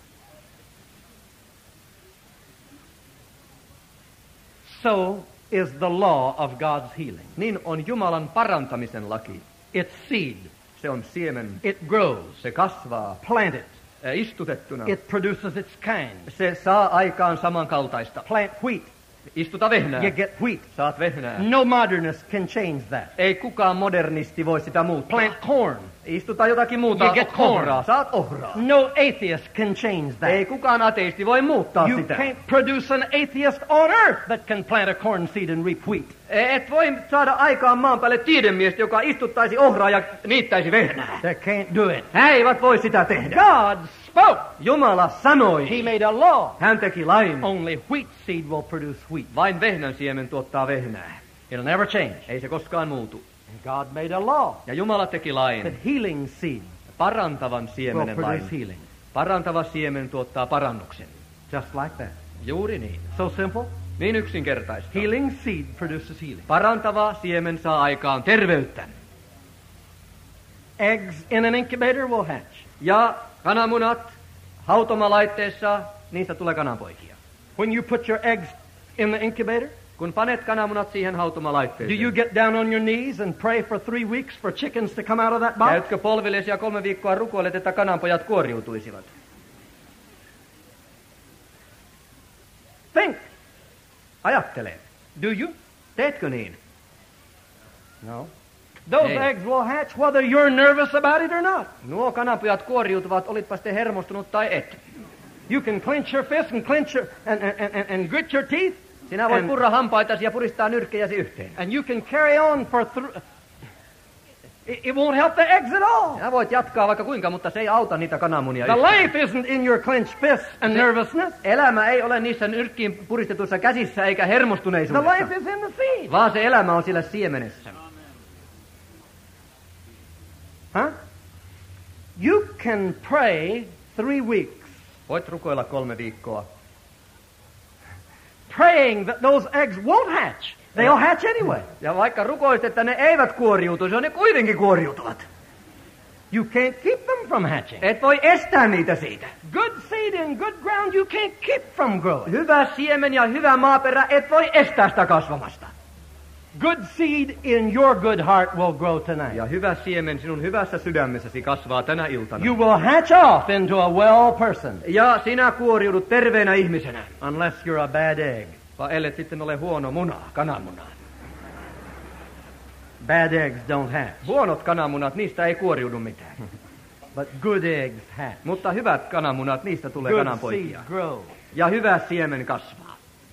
So is the law of God's healing. Niin on Jumalan parantamisen laki. It's seed. Se on siemen. It grows. Se kasvaa. Plant it. Istutettuna. It produces its kind. Se saa aikaan samankaltaista. Plant wheat. Istuta vehnää. You get wheat. Saat vehnää. No modernist can change that. Ei kukaan modernisti voi sitä muuttaa. Plant corn. Istuta jotakin muuta. You get corn. ohraa. Saat ohraa. No atheist can change that. Ei kukaan ateisti voi muuttaa You sitä. can't produce an atheist on earth that can plant a corn seed and reap wheat. Et voi saada aikaan maan päälle tiedemiestä, joka istuttaisi ohraa ja niittäisi vehnää. They can't do it. He eivät voi sitä tehdä. God spoke. Jumala sanoi. He made a law. Hän teki lain. Only wheat seed will produce wheat. Vain vehnän siemen tuottaa vehnää. It'll never change. Ei se koskaan muutu. And God made a law Ja Jumala teki lain. that healing seed Parantavan will siemenen lain. produce healing. Parantava siemen tuottaa parannuksen. Just like that. Juuri niin. So simple. Niin yksinkertaista. Healing seed produces healing. Parantava siemen saa aikaan terveyttä. Eggs in an incubator will hatch. Ja kananmunat hautomalaitteessa, niistä tulee kananpoikia. When you put your eggs in the incubator, Kun panet kananmunat siihen do hautomalaitteeseen, you get down on your knees and pray for 3 weeks for chickens to come out of that box? käytkö polvillesi ja 3 viikkoa rukoilet, että kananpojat kuoriutuisivat? Think. Ajattele. Do you? Teetkö niin? No. Those Hey. eggs will hatch whether you're nervous about it or not. Nuo kananpojat kuoriutuvat, olitpa sitten hermostunut tai et. You can clench your fist and clench your and grit your teeth, Sinä voit And- purra hampaitasi ja puristaa nyrkkejäsi yhteen. and you can carry on for it won't help the eggs at all. Sinä voit jatkaa vaikka kuinka, mutta se ei auta niitä kananmunia The yhtään. life isn't in your clenched fists and nervousness. Elämä ei ole niissä nyrkkiin puristetuissa käsissä eikä The hermostuneisuudessa, life is in the seed. vaan se elämä on sillä siemenessä. Huh? You can pray 3 weeks, Voit rukoilla 3 viikkoa. praying that those eggs won't hatch. They'll hatch anyway. Ja vaikka rukoisit, että ne eivät kuoriutuisi, ne kuitenkin kuoriutuvat. You can't keep them from hatching. Et voi estää niitä siitä. Good seed in good ground you can't keep from growing. Hyvä siemen ja hyvä maaperä, et voi estää sitä kasvamasta. Good seed in your good heart will grow tonight. Ja hyvä siemen sinun hyvässä sydämessäsi kasvaa tänä iltana. You will hatch off into a well person Ja sinä kuoriudut terveenä ihmisenä, unless you're a bad egg. vaan ellet sitten ole huono muna, kananmuna. Bad eggs don't hatch, Huonot kananmunat, niistä ei kuoriudu mitään. but good eggs hatch. Mutta hyvät kananmunat, niistä tulee Good kananpoikia. seed grow. Ja hyvä siemen kasvaa.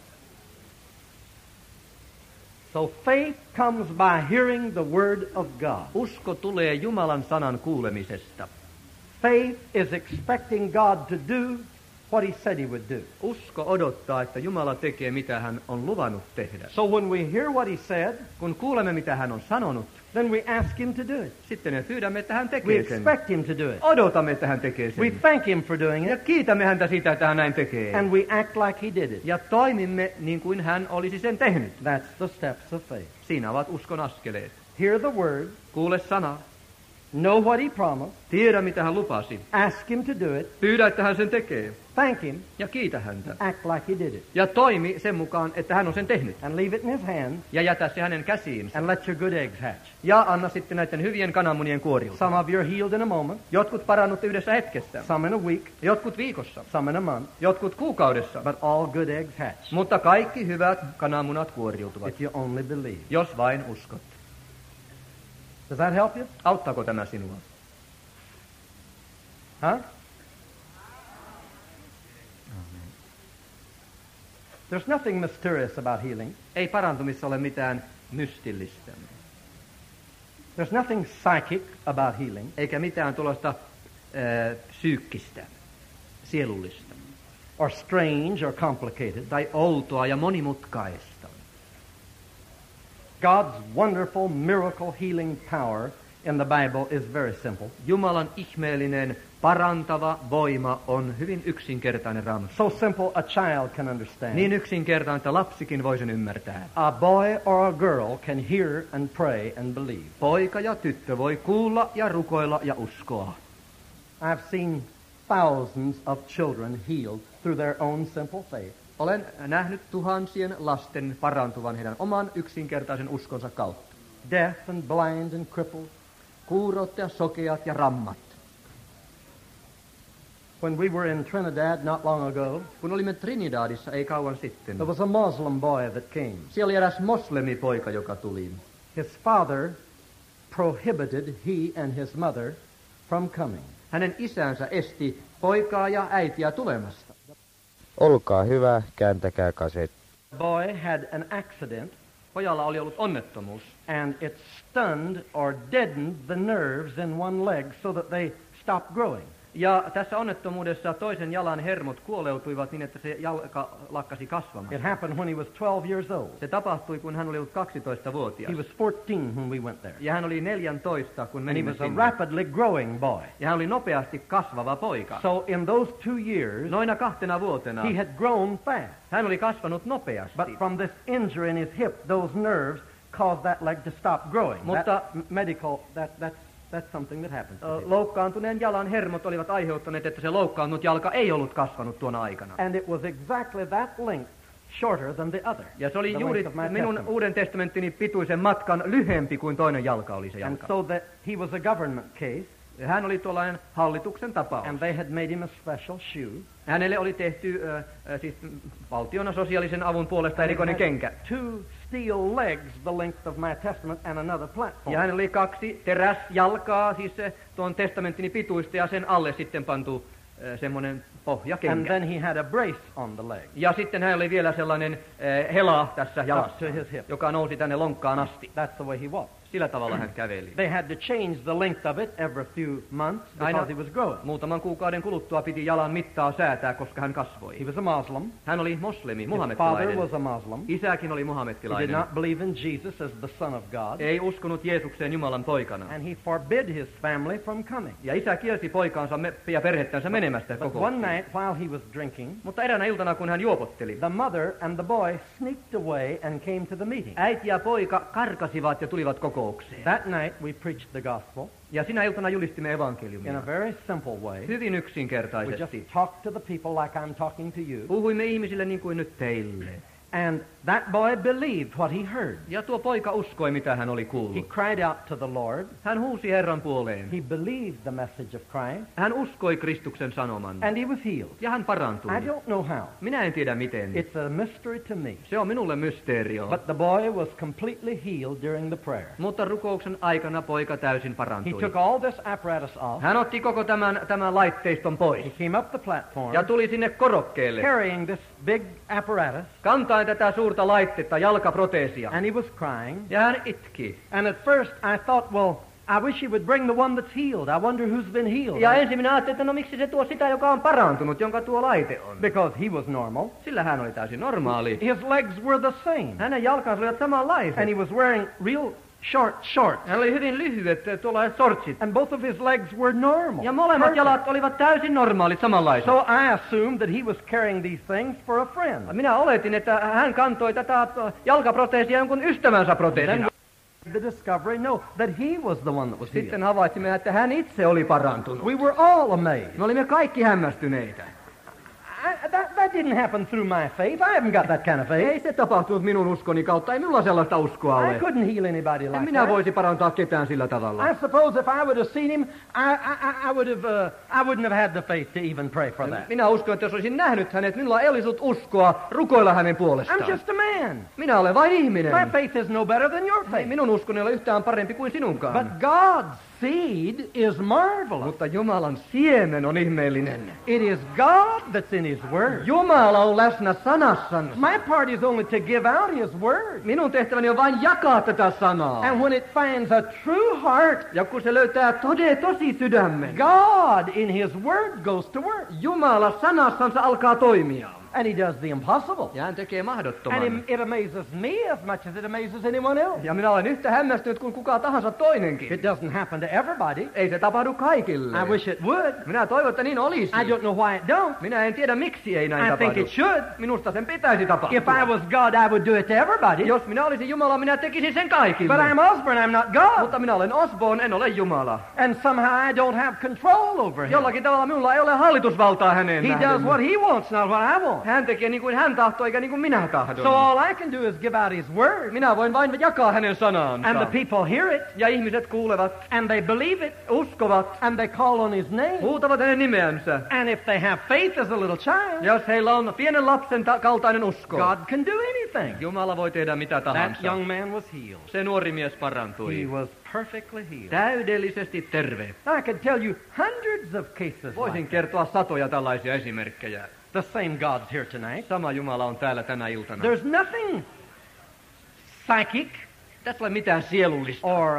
So faith comes by hearing the word of God. Usko tulee Jumalan sanan kuulemisesta. Faith is expecting God to do what he said he would do. Usko odottaa, että Jumala tekee, mitä hän on luvannut tehdä. So when we hear what he said, Kun kuulemme, mitä hän on sanonut, then we ask him to do it. sitten me pyydämme, että hän We tekee sen. expect him to do it. Odotamme, että hän tekee We sen. thank him for doing Ja it, kiitämme häntä siitä, että hän näin tekee. and we act like he did it. Ja toimimme niin kuin hän olisi sen tehnyt. That's the steps of faith. Siinä ovat uskon askeleet. Hear the word, Kuule sana. know what he promised, Tiedä, mitä hän lupasi. ask him to do it, Pyydä, että hän sen tekee. thank him, Ja kiitä häntä. act like he did it, Ja toimi sen mukaan, että hän on sen tehnyt. and leave it in his hand, Ja jätä se hänen käsiinsä. and let your good eggs hatch. Ja anna sitten näiden hyvien kananmunien kuoriutua. Some of you are healed in a moment, Jotkut parannutte yhdessä hetkessä. some in a week, Jotkut viikossa. some in a month, Jotkut kuukaudessa. but all good eggs hatch Mutta kaikki hyvät kananmunat kuoriutuvat. if you only believe. Jos vain uskot. Does that help you? Auttaako tämä sinua? Huh? There's nothing mysterious about healing. Ei parantumissa ole mitään mystillistä. There's nothing psychic about healing. Eikä mitään tuollaista psyykkistä, sielullista. Or strange or complicated. Tai outoa ja monimutkaista. God's wonderful miracle healing power in the Bible is very simple. Jumalan ihmeellinen parantava voima on hyvin yksinkertainen Raamatussa. So simple a child can understand. Niin yksinkertainen, että lapsikin voi sen ymmärtää. A boy or a girl can hear and pray and believe. Poika ja tyttö voi kuulla ja rukoilla ja uskoa. I've seen thousands of children healed through their own simple faith. Olen nähnyt tuhansien lasten parantuvan heidän oman yksinkertaisen uskonsa kautta. Deaf and blind and crippled. Kuurot ja sokeat ja rammat. When we were in Trinidad not long ago, Kun olimme Trinidadissa ei kauan sitten, there was a Muslim boy that came. siellä oli eräs moslemipoika, joka tuli. His father prohibited he and his mother from coming. Hänen isänsä esti poikaa ja äitiä tulemasta. Olkaa hyvä, kääntäkää kasetti. The boy had an accident, Pojalla oli ollut onnettomuus. and it stunned or deadened the nerves in one leg so that they stopped growing. Ja tässä onnettomuudessa toisen jalan hermot kuoleutuivat niin, että se jalka lakkasi kasvamaan. It happened when he was 12 years old. Se tapahtui, kun hän oli ollut 12-vuotias. He was 14 when we went there. Ja hän oli 14, kun And he menimme was a sinne. rapidly growing boy. Ja hän oli nopeasti kasvava poika. So in those 2 years, Noina 2 vuotena he had grown fast. hän oli kasvanut nopeasti. But from this injury in his hip, those nerves caused that leg to stop growing. Mutta That's something that happens to him. Loukkaantuneen jalan hermot olivat aiheuttaneet, että se loukkaantunut jalka ei ollut kasvanut tuona aikana. And it was exactly that length shorter than the other. Ja se oli the juuri length of my minun testament. Uuden testamenttini pituisen matkan lyhempi kuin toinen jalka oli se And jalka. so that he was a government case, Ja hän oli tuollainen hallituksen tapaus. and they had made him a special shoe. Hänelle oli tehty siis valtiona sosiaalisen avun puolesta And he erikoinen had kenkä. 2 steel legs the length of my testament and another platform. Ja hänellä oli 2 teräsjalkaa, siis tuon testamenttini pituista, ja sen alle sitten pantu semmoinen And pohjakenkä. then he had a brace on the leg. Ja sitten hänellä oli vielä sellainen hela tässä Up jalassa, to his hip. joka nousi tänne lonkkaan asti. That's the way he walked. Sillä tavalla hän käveli. They had to change the length of it every few months because he was growing. Muutaman kuukauden kuluttua piti jalan mittaa säätää, koska hän kasvoi. He was a Muslim. Hän oli moslemi, His father muhammettilainen. was a Muslim. Isäkin oli He did muhammettilainen. not believe in Jesus as the Son of God. Ei uskonut Jeesukseen Jumalan poikana. And he forbid his family from coming. Ja isä kielsi poikaansa ja perhettänsä menemästä But kokoukseen. one night while he was drinking, Mutta eräänä iltana, kun hän juopotteli, the mother and the boy sneaked away and came to the meeting. äiti ja poika karkasivat ja tulivat kokoukseen. That night we preached the gospel Ja sinä iltana julistimme in evankeliumia. a very simple way. Hyvin We just yksinkertaisesti. talked to the people like I'm talking to you. Puhuimme ihmisille niin kuin nyt teille. And that boy believed what he heard. Ja tuo poika uskoi, mitä hän oli He kuullut. cried out to the Lord. Hän huusi Herran puoleen. He believed the message of Christ. Hän uskoi Kristuksen sanoman. And he was healed. Ja hän parantui. I don't know how. Minä en tiedä miten. It's a mystery to me. Se on minulle mysteerio. But the boy was completely healed during the prayer. Mutta rukouksen aikana poika täysin He parantui. took all this apparatus off. Hän otti koko tämän laitteiston He pois. came up the platform Ja tuli sinne korokkeelle. carrying this big apparatus. Kantaen tätä suurta laitetta, jalkaproteesia. And he was crying. Ja hän itki. And at first I thought, well, I wish he would bring the one that's healed. I wonder who's been healed. Ja ensin minä ajattelin, että no miksi se tuo sitä, joka on parantunut, jonka tuo laite on. Because he was normal. Sillä hän oli täysin normaali. His legs were the same. Hänen jalkansa olivat samanlaiset. And he was wearing real short shorts. Hän oli hyvin lyhyet tuollaiset sortsit. And both of his legs were normal. Ja molemmat Perfect. jalat olivat täysin normaalit, samanlaiset. So I assumed that he was carrying these things for a friend. Minä oletin, että hän kantoi tätä jalkaproteesia jonkun ystävänsä proteesina. Then the discovery, no, that he was the one that was healed. Sitten havaitsimme, että hän itse oli parantunut. We were all amazed. Me olimme kaikki hämmästyneitä. That didn't happen through my faith. I haven't got that kind of faith. Ei se tapahtunut minun uskoni kautta, ei minulla sellaista uskoa I ole. couldn't heal anybody En like minä that. voisi parantaa ketään sillä tavalla. I suppose if I would have seen him, I wouldn't have had the faith to even pray for that. Minä uskon, että jos olisin nähnyt hänet, minulla ei olisi ollut uskoa rukoilla hänen puolestaan. I'm just a man. Minä olen vain My ihminen. faith is no better than your Ei faith. minun uskoni ole yhtään parempi kuin sinunkaan. But God's seed is marvelous. Mutta Jumalan siemen on ihmeellinen. It is God that's in His Word. Jumala on läsnä sanassansa. My part is only to give out His Word. Minun tehtäväni on vain jakaa tätä sanaa. And when it finds a true heart, Ja kun se löytää tosi sydämen, God in His Word goes to work. Jumala sanassansa alkaa toimia. And He does the impossible. Ja hän tekee And mahdottoman. it amazes me as much as it amazes anyone else. Ja minä olen yhtä hämmästynyt kuin kuka tahansa toinenkin. It doesn't happen to everybody. Ei se tapahdu kaikille. I wish it would. Minä toivon, että niin olisi. I don't know why it don't. Minä en tiedä, miksi ei näin I tapahdu. think it should. Minusta sen pitäisi tapahtua. If I was God, I would do it to everybody. Jos minä olisin Jumala, minä tekisin sen kaikille. But I'm Osborne, I'm not God. Mutta minä olen Osborne, en ole Jumala. And somehow I don't have control over Him. Jollakin tavalla minulla ei ole hallitusvaltaa häneen He nähden. does what He wants, not what I want. Hän tekee niin kuin hän tahtoo, eikä niin kuin minä tahdon. So all I can do is give out his word. Minä voin vain jakaa hänen sanaansa. And the people hear it. Ja ihmiset kuulevat. And they believe it. Uskovat. And they call on his name. Huutavat hänen nimeänsä. And if they have faith as a little child, Jos heillä on pienen lapsen kaltainen usko, God can do anything. Jumala voi tehdä mitä tahansa. That young man was healed. Se nuori mies parantui. He was perfectly healed. Täydellisesti terve. I could tell you hundreds of cases Voisin like kertoa satoja tällaisia esimerkkejä. the same God's here tonight. Sama Jumala on täällä tänä iltana. There's nothing psychic Tässä ei ole mitään sielullista. or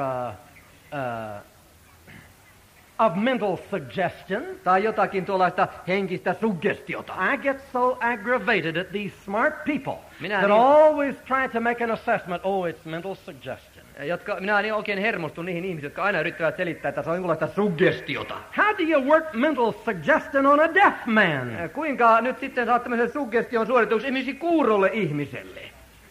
of mental suggestion. Tai jotakin tuollaista henkistä suggestiota. I get so aggravated at these smart people Minä that niin- always try to make an assessment. Oh, it's mental suggestion. Minä niin oikein hermostun niihin ihmisiin, jotka aina yrittävät selittää, että se on jonkunlaista suggestiota. How do you work mental suggestion on a deaf man? Kuinka nyt sitten saat tämmöisen suggestion suorituksen esimerkiksi kuurolle ihmiselle?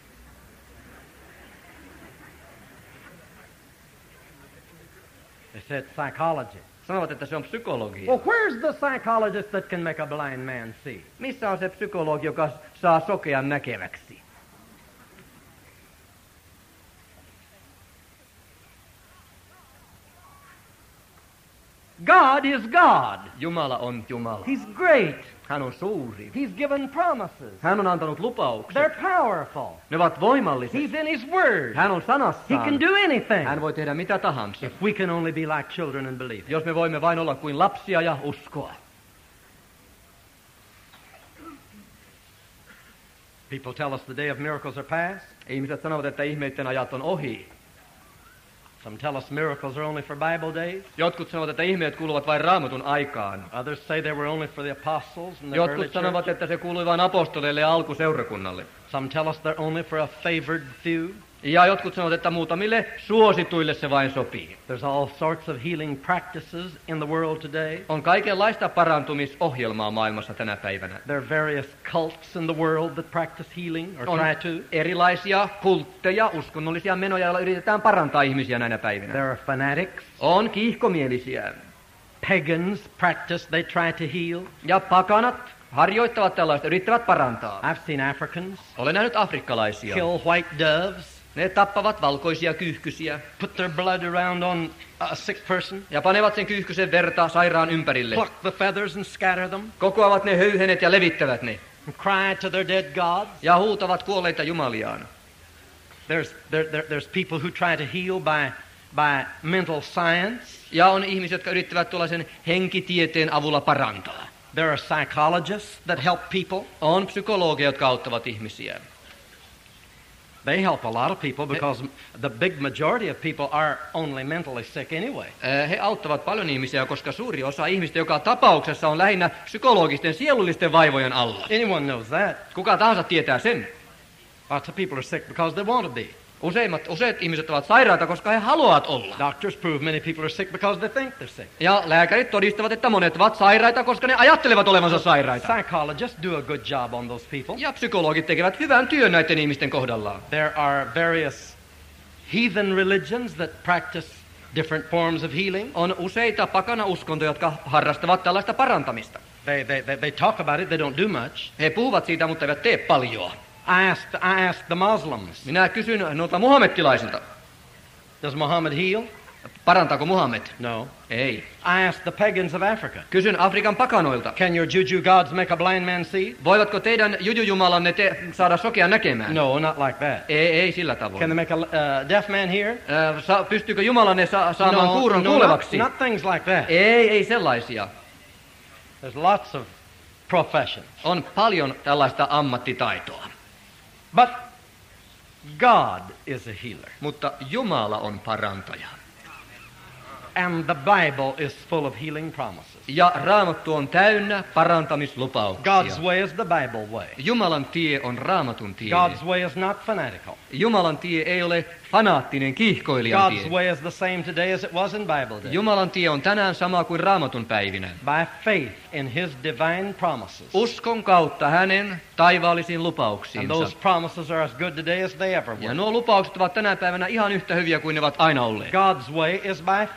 They said psychology. Sanovat, että se on psykologia. Well, where's the psychologist that can make a blind man see? Missä on se psykologi, joka saa sokean näkeväksi? God is God. Jumala on Jumala. He's great. Hän on suuri. He's given promises. Hän on antanut lupaukset. They're powerful. Ne ovat voimallisia. He's in his word. Hän on He sanassaan. can do anything. Hän voi tehdä mitä tahansa. If we can only be like children and believe. Jos me voimme vain olla kuin lapsia ja uskoa. People tell us the day of miracles are past. Ihmiset sanovat, että ihmeiden ajat on ohi. Some tell us miracles are only for Bible days. Jotkut sanovat, että ihmeet kuuluvat vain Raamatun aikaan. Others say they were only for the apostles and the early Jotkut sanovat, church. että se kuului vain apostoleille ja alkuseurakunnalle. Some tell us they're only for a favored few. Ja jotkut sanovat, että muutamille suosituille se vain sopii. There's all sorts of healing practices in the world today. On kaikenlaista parantumisohjelmaa maailmassa tänä päivänä. There are various cults in the world that practice healing or On try to. erilaisia kultteja, uskonnollisia menoja, joilla yritetään parantaa ihmisiä näinä päivinä. There are fanatics. On kiihkomielisiä. Pagans practice, they try to heal. Ja pakanat harjoittavat tällaista, yrittävät parantaa. I've seen Africans Olen nähnyt afrikkalaisia. kill white doves, Ne tappavat valkoisia kyyhkysiä put their blood around on a sick person, ja panevat sen kyyhkysen verta sairaan ympärille. pluck the feathers and scatter them, Kokoavat ne höyhenet ja levittävät ne. and cry to their dead gods. Ja huutavat kuolleita jumaliaan. There's people who try to heal by mental science. Ja on ihmisiä, jotka yrittävät tuollaisen henkitieteen avulla parantaa. There are psychologists that help people. On psykologeja, jotka auttavat ihmisiä. They help a lot of people because the big majority of people are only mentally sick anyway. He auttavat paljon ihmisiä, koska suuri osa ihmistä joka tapauksessa on lähinnä psykologisten, sielullisten vaivojen alla. Anyone knows that. Kuka tahansa tietää sen. Lots of people are sick because they want to be. Useat ihmiset ovat sairaita, koska he haluavat olla. Doctors prove many people are sick because they think they're sick. Ja lääkärit todistavat, että monet ovat sairaita, koska ne ajattelevat olevansa sairaita. Psychologists do a good job on those people. Ja psykologit tekevät hyvän työn näiden ihmisten kohdallaan. There are various heathen religions that practice different forms of healing. On useita pakana-uskontoja, jotka harrastavat tällaista parantamista. They talk about it, they don't do much. He puhuvat siitä, mutta eivät tee paljoa. I asked the Muslims, Minä kysyn noilta muhammettilaisilta, does Muhammad heal? parantaako Muhammed? No. Ei. I asked the pagans of Africa, Kysyn Afrikan pakanoilta, can your juju gods make a blind man see? voivatko teidän jujujumalanne saada sokean näkemään? No, not like that. Ei sillä Can tavoin. they make a deaf man hear? Pystyykö Jumalanne saamaan kuuron kuulevaksi? not things like that. Ei sellaisia. There's lots of professions. On paljon tällaista ammattitaitoa. But God is a healer. Mutta Jumala on parantaja. And the Bible is full of healing promises. Ja Raamattu on täynnä parantamislupauksia. God's way is the Bible way. Jumalan tie on Raamatun tie. God's way is not fanatical. Jumalan tie ei ole fanaattinen kiihkoilijan God's tie. way is the same today as it was in Bible days. Jumalan tie on tänään sama kuin Raamatun päivinä. By faith in His divine promises. Uskon kautta hänen taivaallisiin And lupauksiinsa. those promises are as good today as they ever Ja were. nuo lupaukset ovat tänä päivänä ihan yhtä hyviä kuin ne ovat aina olleet. God's way is by faith.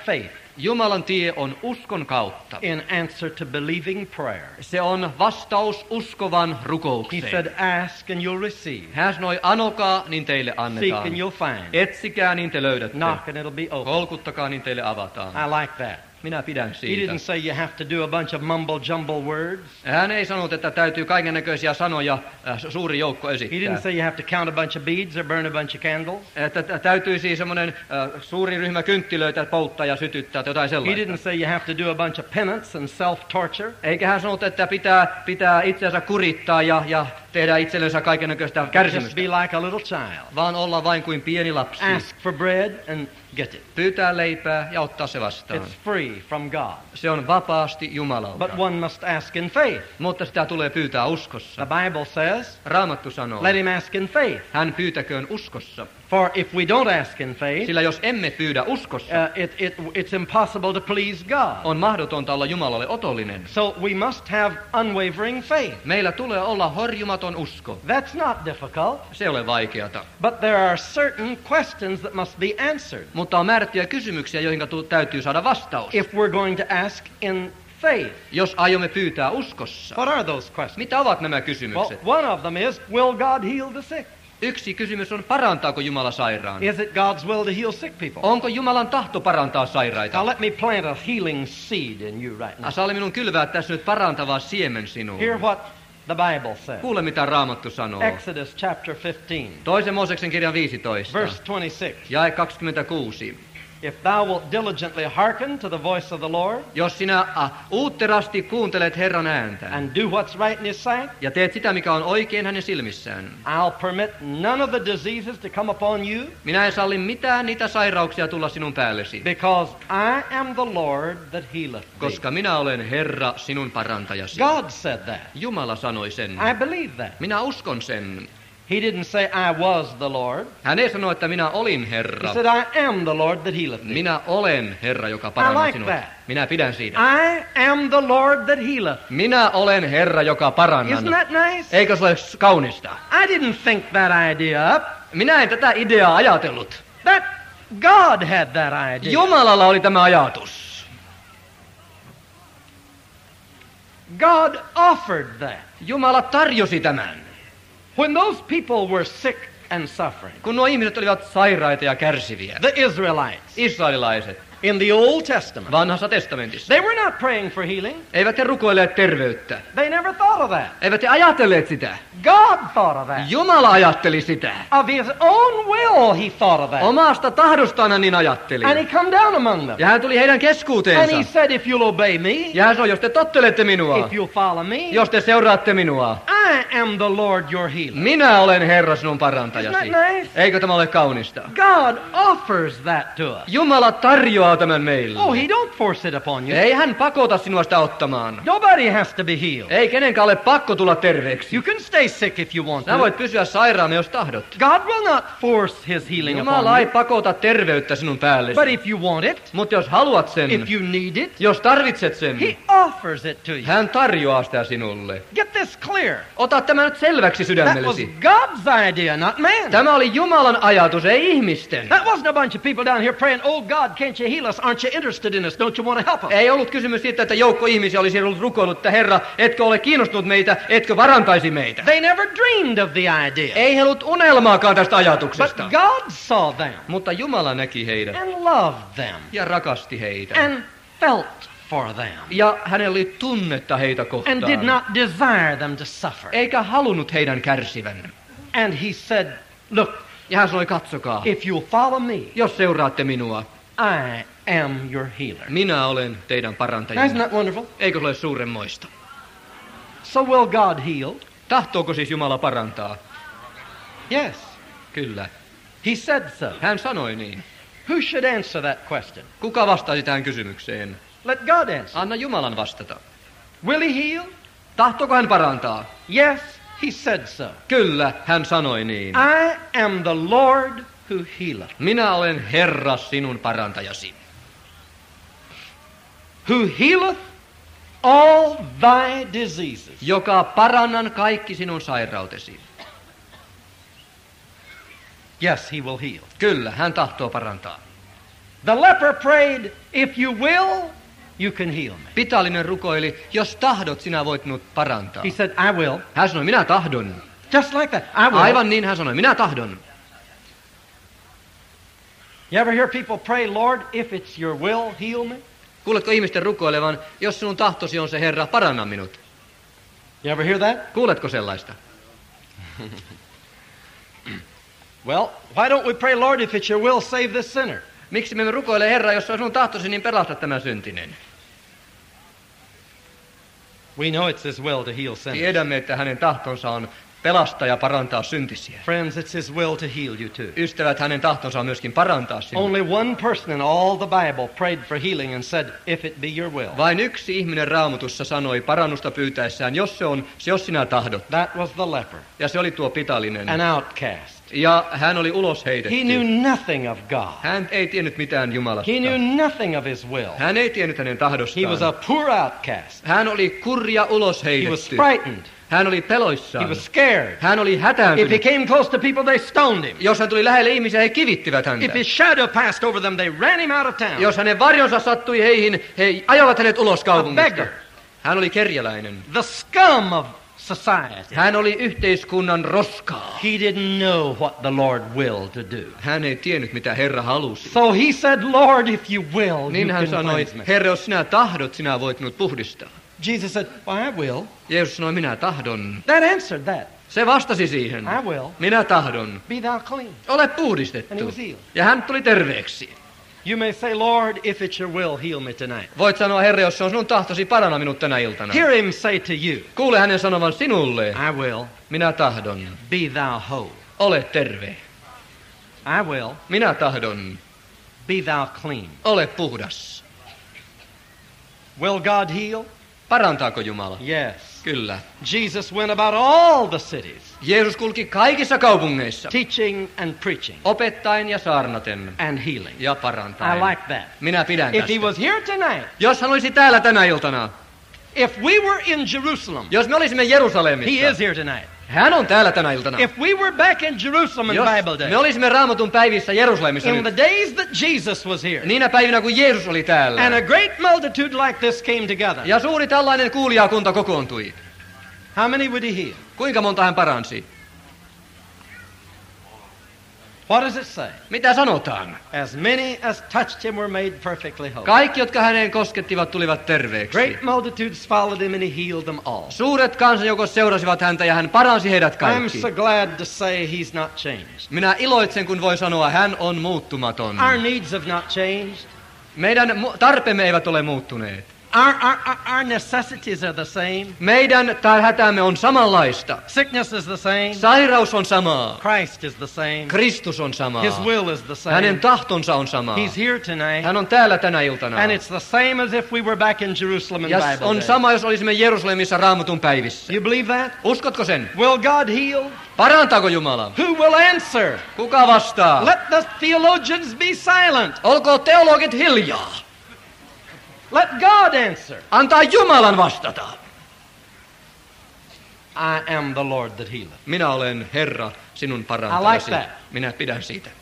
Jumalan tie on uskon kautta. in answer to believing prayer. Se on vastaus uskovan He rukoukseen. said, ask and you'll receive. Hän sanoi, anokaa, niin teille Seek annetaan. and you'll find. Etsikää, niin te löydätte. Knock and it'll be open. Kolkuttakaa, niin teille avataan. I like that. Minä pidän He siitä. didn't say you have to do a bunch of mumble jumble words. Hän ei sanonut, että täytyy kaikennäköisiä sanoja suuri joukko He esittää. didn't say you have to count a bunch of beads or burn a bunch of candles. Että täytyisi semmoinen suuri ryhmä kynttilöitä polttaa ja sytyttää tai jotain He sellaista. didn't say you have to do a bunch of penance and self-torture. Eikä hän sanonut, että pitää itseänsä kurittaa ja tehdä itsellensä kaikennäköistä Just kärsimystä, be like a little child. vaan olla vain kuin pieni lapsi. Ask for bread and get it. Pyytää leipää ja ottaa se vastaan. It's free from God. Se on vapaasti Jumalalta. But one must ask in faith. Mutta sitä tulee pyytää uskossa. The Bible says, Raamattu sanoo, let him ask in faith. hän pyytäköön uskossa. For if we don't ask in faith, Sillä jos emme pyydä uskossa, it's impossible to please God. on mahdotonta olla Jumalalle otollinen. So we must have unwavering faith. Meillä tulee olla horjumaton usko. That's not difficult, Se ei ole vaikeata. but there are certain questions that must be answered Mutta on määrättyjä kysymyksiä, joihin täytyy saada vastaus. if we're going to ask in faith. Jos aiomme pyytää uskossa. What are those questions? Mitä ovat nämä Well, kysymykset? one of them is, will God heal the sick? Yksi kysymys on, parantaako Jumala sairaan? Is it God's will to heal sick people? Onko Jumalan tahto parantaa sairaita? Now let me plant a healing seed in you right now. Salli minun kylvää tässä nyt parantavaa siemen sinuun. Hear what the Bible says. Kuule, mitä Raamattu sanoo. Exodus chapter 15, Toisen Mooseksen kirjan 15, verse 26. jae 26. If thou wilt diligently hearken to the voice of the Lord Jos sinä uutterasti kuuntelet Herran ääntä and do what's right in his sight, ja teet sitä, mikä on oikein hänen silmissään, I'll permit none of the diseases to come upon you, minä en salli mitään niitä sairauksia tulla sinun päällesi, because I am the Lord that healeth thee. koska minä olen Herra, sinun parantajasi. God said that. Jumala sanoi sen. I believe that. Minä uskon sen. He didn't say I was the Lord. Hän ei sano, että minä olin He Herra. said I am the Lord that healeth thee. Minä olen Herra, joka I parantaa like sinua. that. Minä pidän siitä. I am the Lord that healeth. Minä olen Herra, joka parannan. Isn't that nice? Eikö se ole kaunista? I didn't think that idea up. Minä en tätä ideaa ajatellut. That God had that idea. Jumalalla oli tämä ajatus. God offered that. Jumala tarjosi tämän. When those people were sick and suffering, Kun nuo ihmiset olivat sairaita ja kärsiviä, the Israelites israelilaiset, in the Old Testament, vanhassa testamentissa, they were not praying for healing. eivät he rukoilleet terveyttä. They never thought of that. Eivät he ajatelleet sitä. God thought of that. Jumala ajatteli sitä. Of his own will he thought of that. Omasta tahdostaan hän niin ajatteli. And he come down among them. Ja hän tuli heidän And he keskuuteensa. said, if you'll obey me, Ja hän sanoi, jos te tottelette minua, if you'll follow me, jos te seuraatte minua, I am the Lord your healer. minä olen Herra sinun Isn't parantajasi. that nice? Eikö tämä ole kaunista? God offers that to us. Jumala tarjoaa tämän meille. Oh, he don't force it upon you. Ei hän pakota sinua sitä ottamaan. Nobody has to be healed. Ei kenenkään ole pakko tulla terveeksi. You can stay sick if you want Sä to. voit pysyä sairaana, jos tahdot. God will not force his healing Jumala upon ei you. pakota terveyttä sinun But päällesi. if you want it, Mutta jos haluat sen, if you need it, jos tarvitset sen, he offers it to you. hän tarjoaa sitä sinulle. Get this clear. Ota tämä nyt selväksi That was sydämellesi. God's idea, not man. Tämä oli Jumalan ajatus, ei ihmisten. That wasn't a bunch of people down here praying, oh God, can't you heal us? Aren't you interested in us? Don't you want to help us? Ei ollut kysymys siitä, että joukko ihmisiä olisi ollut rukoillut, että Herra, etkö ole kiinnostunut meitä, etkö varantaisi meitä. They never dreamed of the idea. Ei he ollut unelmaakaan tästä But ajatuksesta. God saw them Mutta Jumala näki heidät and loved them ja rakasti heitä. and felt for them Ja hänellä oli tunnetta heitä and kohtaan. did not desire them to suffer. Eikä halunnut heidän kärsivän. And he said, look, Ja hän sanoi, katsokaa, if you'll follow me, jos seuraatte minua, I am your healer. minä olen teidän Isn't parantajanne. that wonderful? Eikö se ole suuremmoista? So will God heal? Tahtooko siis Jumala parantaa? Yes. Kyllä. He said so. Hän sanoi niin. Who should answer that question? Kuka vastaisi tähän kysymykseen? Let God answer. Anna Jumalan vastata. Will he heal? Tahtooko hän parantaa? Yes, he said so. Kyllä, hän sanoi niin. I am the Lord who healeth. Minä olen Herra, sinun parantajasi, Who healeth all thy diseases. joka parannan kaikki sinun sairautesi. Yes, he will heal. Kyllä, hän tahtoo parantaa. The leper prayed, if you will, you can heal me. Pitalinen rukoili, jos tahdot, sinä voit minut parantaa. He said, I will. Hän sanoi, minä tahdon. Just like that. I will. Aivan niin hän sanoi, minä tahdon. You ever hear people pray, Lord, if it's your will, heal me? Kuuletko ihmisten rukoilevan, jos sinun tahtosi on se, Herra, paranna minut? You ever hear that? Kuuletko sellaista? Well, why don't we pray, Lord, if it's your will, save this sinner? Miksi me rukoile, Herra, jos se on sinun tahtosi, niin pelasta tämä syntinen? We know it's his will to heal sinners. Tiedämme, että hänen tahtonsa on pelastaa ja parantaa syntisiä. Friends, it's his will to heal you too. Ystävät, hänen tahtonsa on myöskin parantaa sinua. Only one person in all the Bible prayed for healing and said, if it be your will. Vain yksi ihminen Raamatussa sanoi parannusta pyytäessään, jos sinä tahdot. That was the leper. Ja se oli tuo pitalinen. An outcast. Ja hän oli ulos heitetty. He knew nothing of God. Hän ei tiennyt mitään Jumalasta. He knew nothing of his will. Hän ei tiennyt hänen tahdostaan. He was a poor outcast. Hän oli kurja ulos heitetty. He was frightened. Hän oli peloissaan. He was scared. Hän oli If hätääntynyt. he came close to people, they stoned him. Jos hän tuli lähelle ihmisiä, he kivittivät häntä. If his shadow passed over them, they ran him out of town. Jos hänen varjonsa sattui heihin, he ajoivat hänet ulos kaupungista. beggar. Hän oli kerjäläinen. The scum of society. Hän oli yhteiskunnan roskaa. He didn't know what the Lord willed to do. Hän ei tiennyt, mitä Herra halusi. So he said, Lord, if you will, Niin you hän can sanoi, cleanse me. Herra, jos sinä tahdot, sinä voit minut puhdistaa. Jesus said, well, I will. Jeesus sanoi, minä tahdon. That answered that. Se vastasi siihen. I will. Minä tahdon. Be thou clean. Ole And he puhdistettu. was healed. Ja hän tuli terveeksi. You may say, Lord, if it's your will, heal me tonight. Voit sanoa, Herra, jos se on sinun tahtosi, paranna minut tänä iltana. Hear him say to you, Kuule hänen sanovan sinulle. I will. Minä tahdon. Be thou whole. Ole terve. I will. Minä tahdon. Be thou clean. Ole puhdas. Will God heal? Parantaako Jumala? Yes. Kyllä. Jesus went about all the cities, Jeesus kulki kaikissa kaupungeissa. teaching and preaching Opettaen ja saarnaten. and healing. Ja I parantaen. like that. Minä pidän If he tästä. was here tonight, Jos hän olisi täällä tänä iltana. if we were in Jerusalem, Jos me olisimme Jerusalemissa. he is here tonight. Hän on täällä tänä iltana. If we were back in Jerusalem in Jos Bible me days, olisimme Raamatun päivissä Jerusalemissa in nyt. the days that Jesus was here, Niinä päivinä, kun Jeesus oli täällä. and a great multitude like this came together, Ja suuri tällainen kuulijakunta kokoontui. how many would he heal? Kuinka monta hän paransi? What does it say? Mitä sanotaan? As many as touched him were made perfectly whole. Kaikki, jotka häneen koskettivat, tulivat terveeksi. Great multitudes followed him and he healed them all. Suuret kansanjoukot seurasivat häntä ja hän paransi heidät I'm kaikki. so glad to say he's not changed. Minä iloitsen, kun voi sanoa, hän on muuttumaton. Our needs have not changed. Meidän tarpeemme eivät ole muuttuneet. Our necessities are the same. Meidän hätämme on samanlaista. Sickness is the same. Sairaus on samaa. Christ is the same. Kristus on samaa. His will is the same. Hänen tahtonsa on samaa. He's here tonight. Hän on täällä tänä iltana. And it's the same as if we were back in Jerusalem in Ja Bible on days. sama, jos olisimme Jerusalemissa Raamatun päivissä. You believe that? Uskotko sen? Will God heal? Parantaako Jumala? Who will answer? Kuka vastaa? Let the theologians be silent. Olkoon teologit hiljaa. Let God answer. Antaa Jumalan vastata. I am the Lord that healeth. Minä olen Herra, sinun I parantajasi. like that. Minä pidän siitä.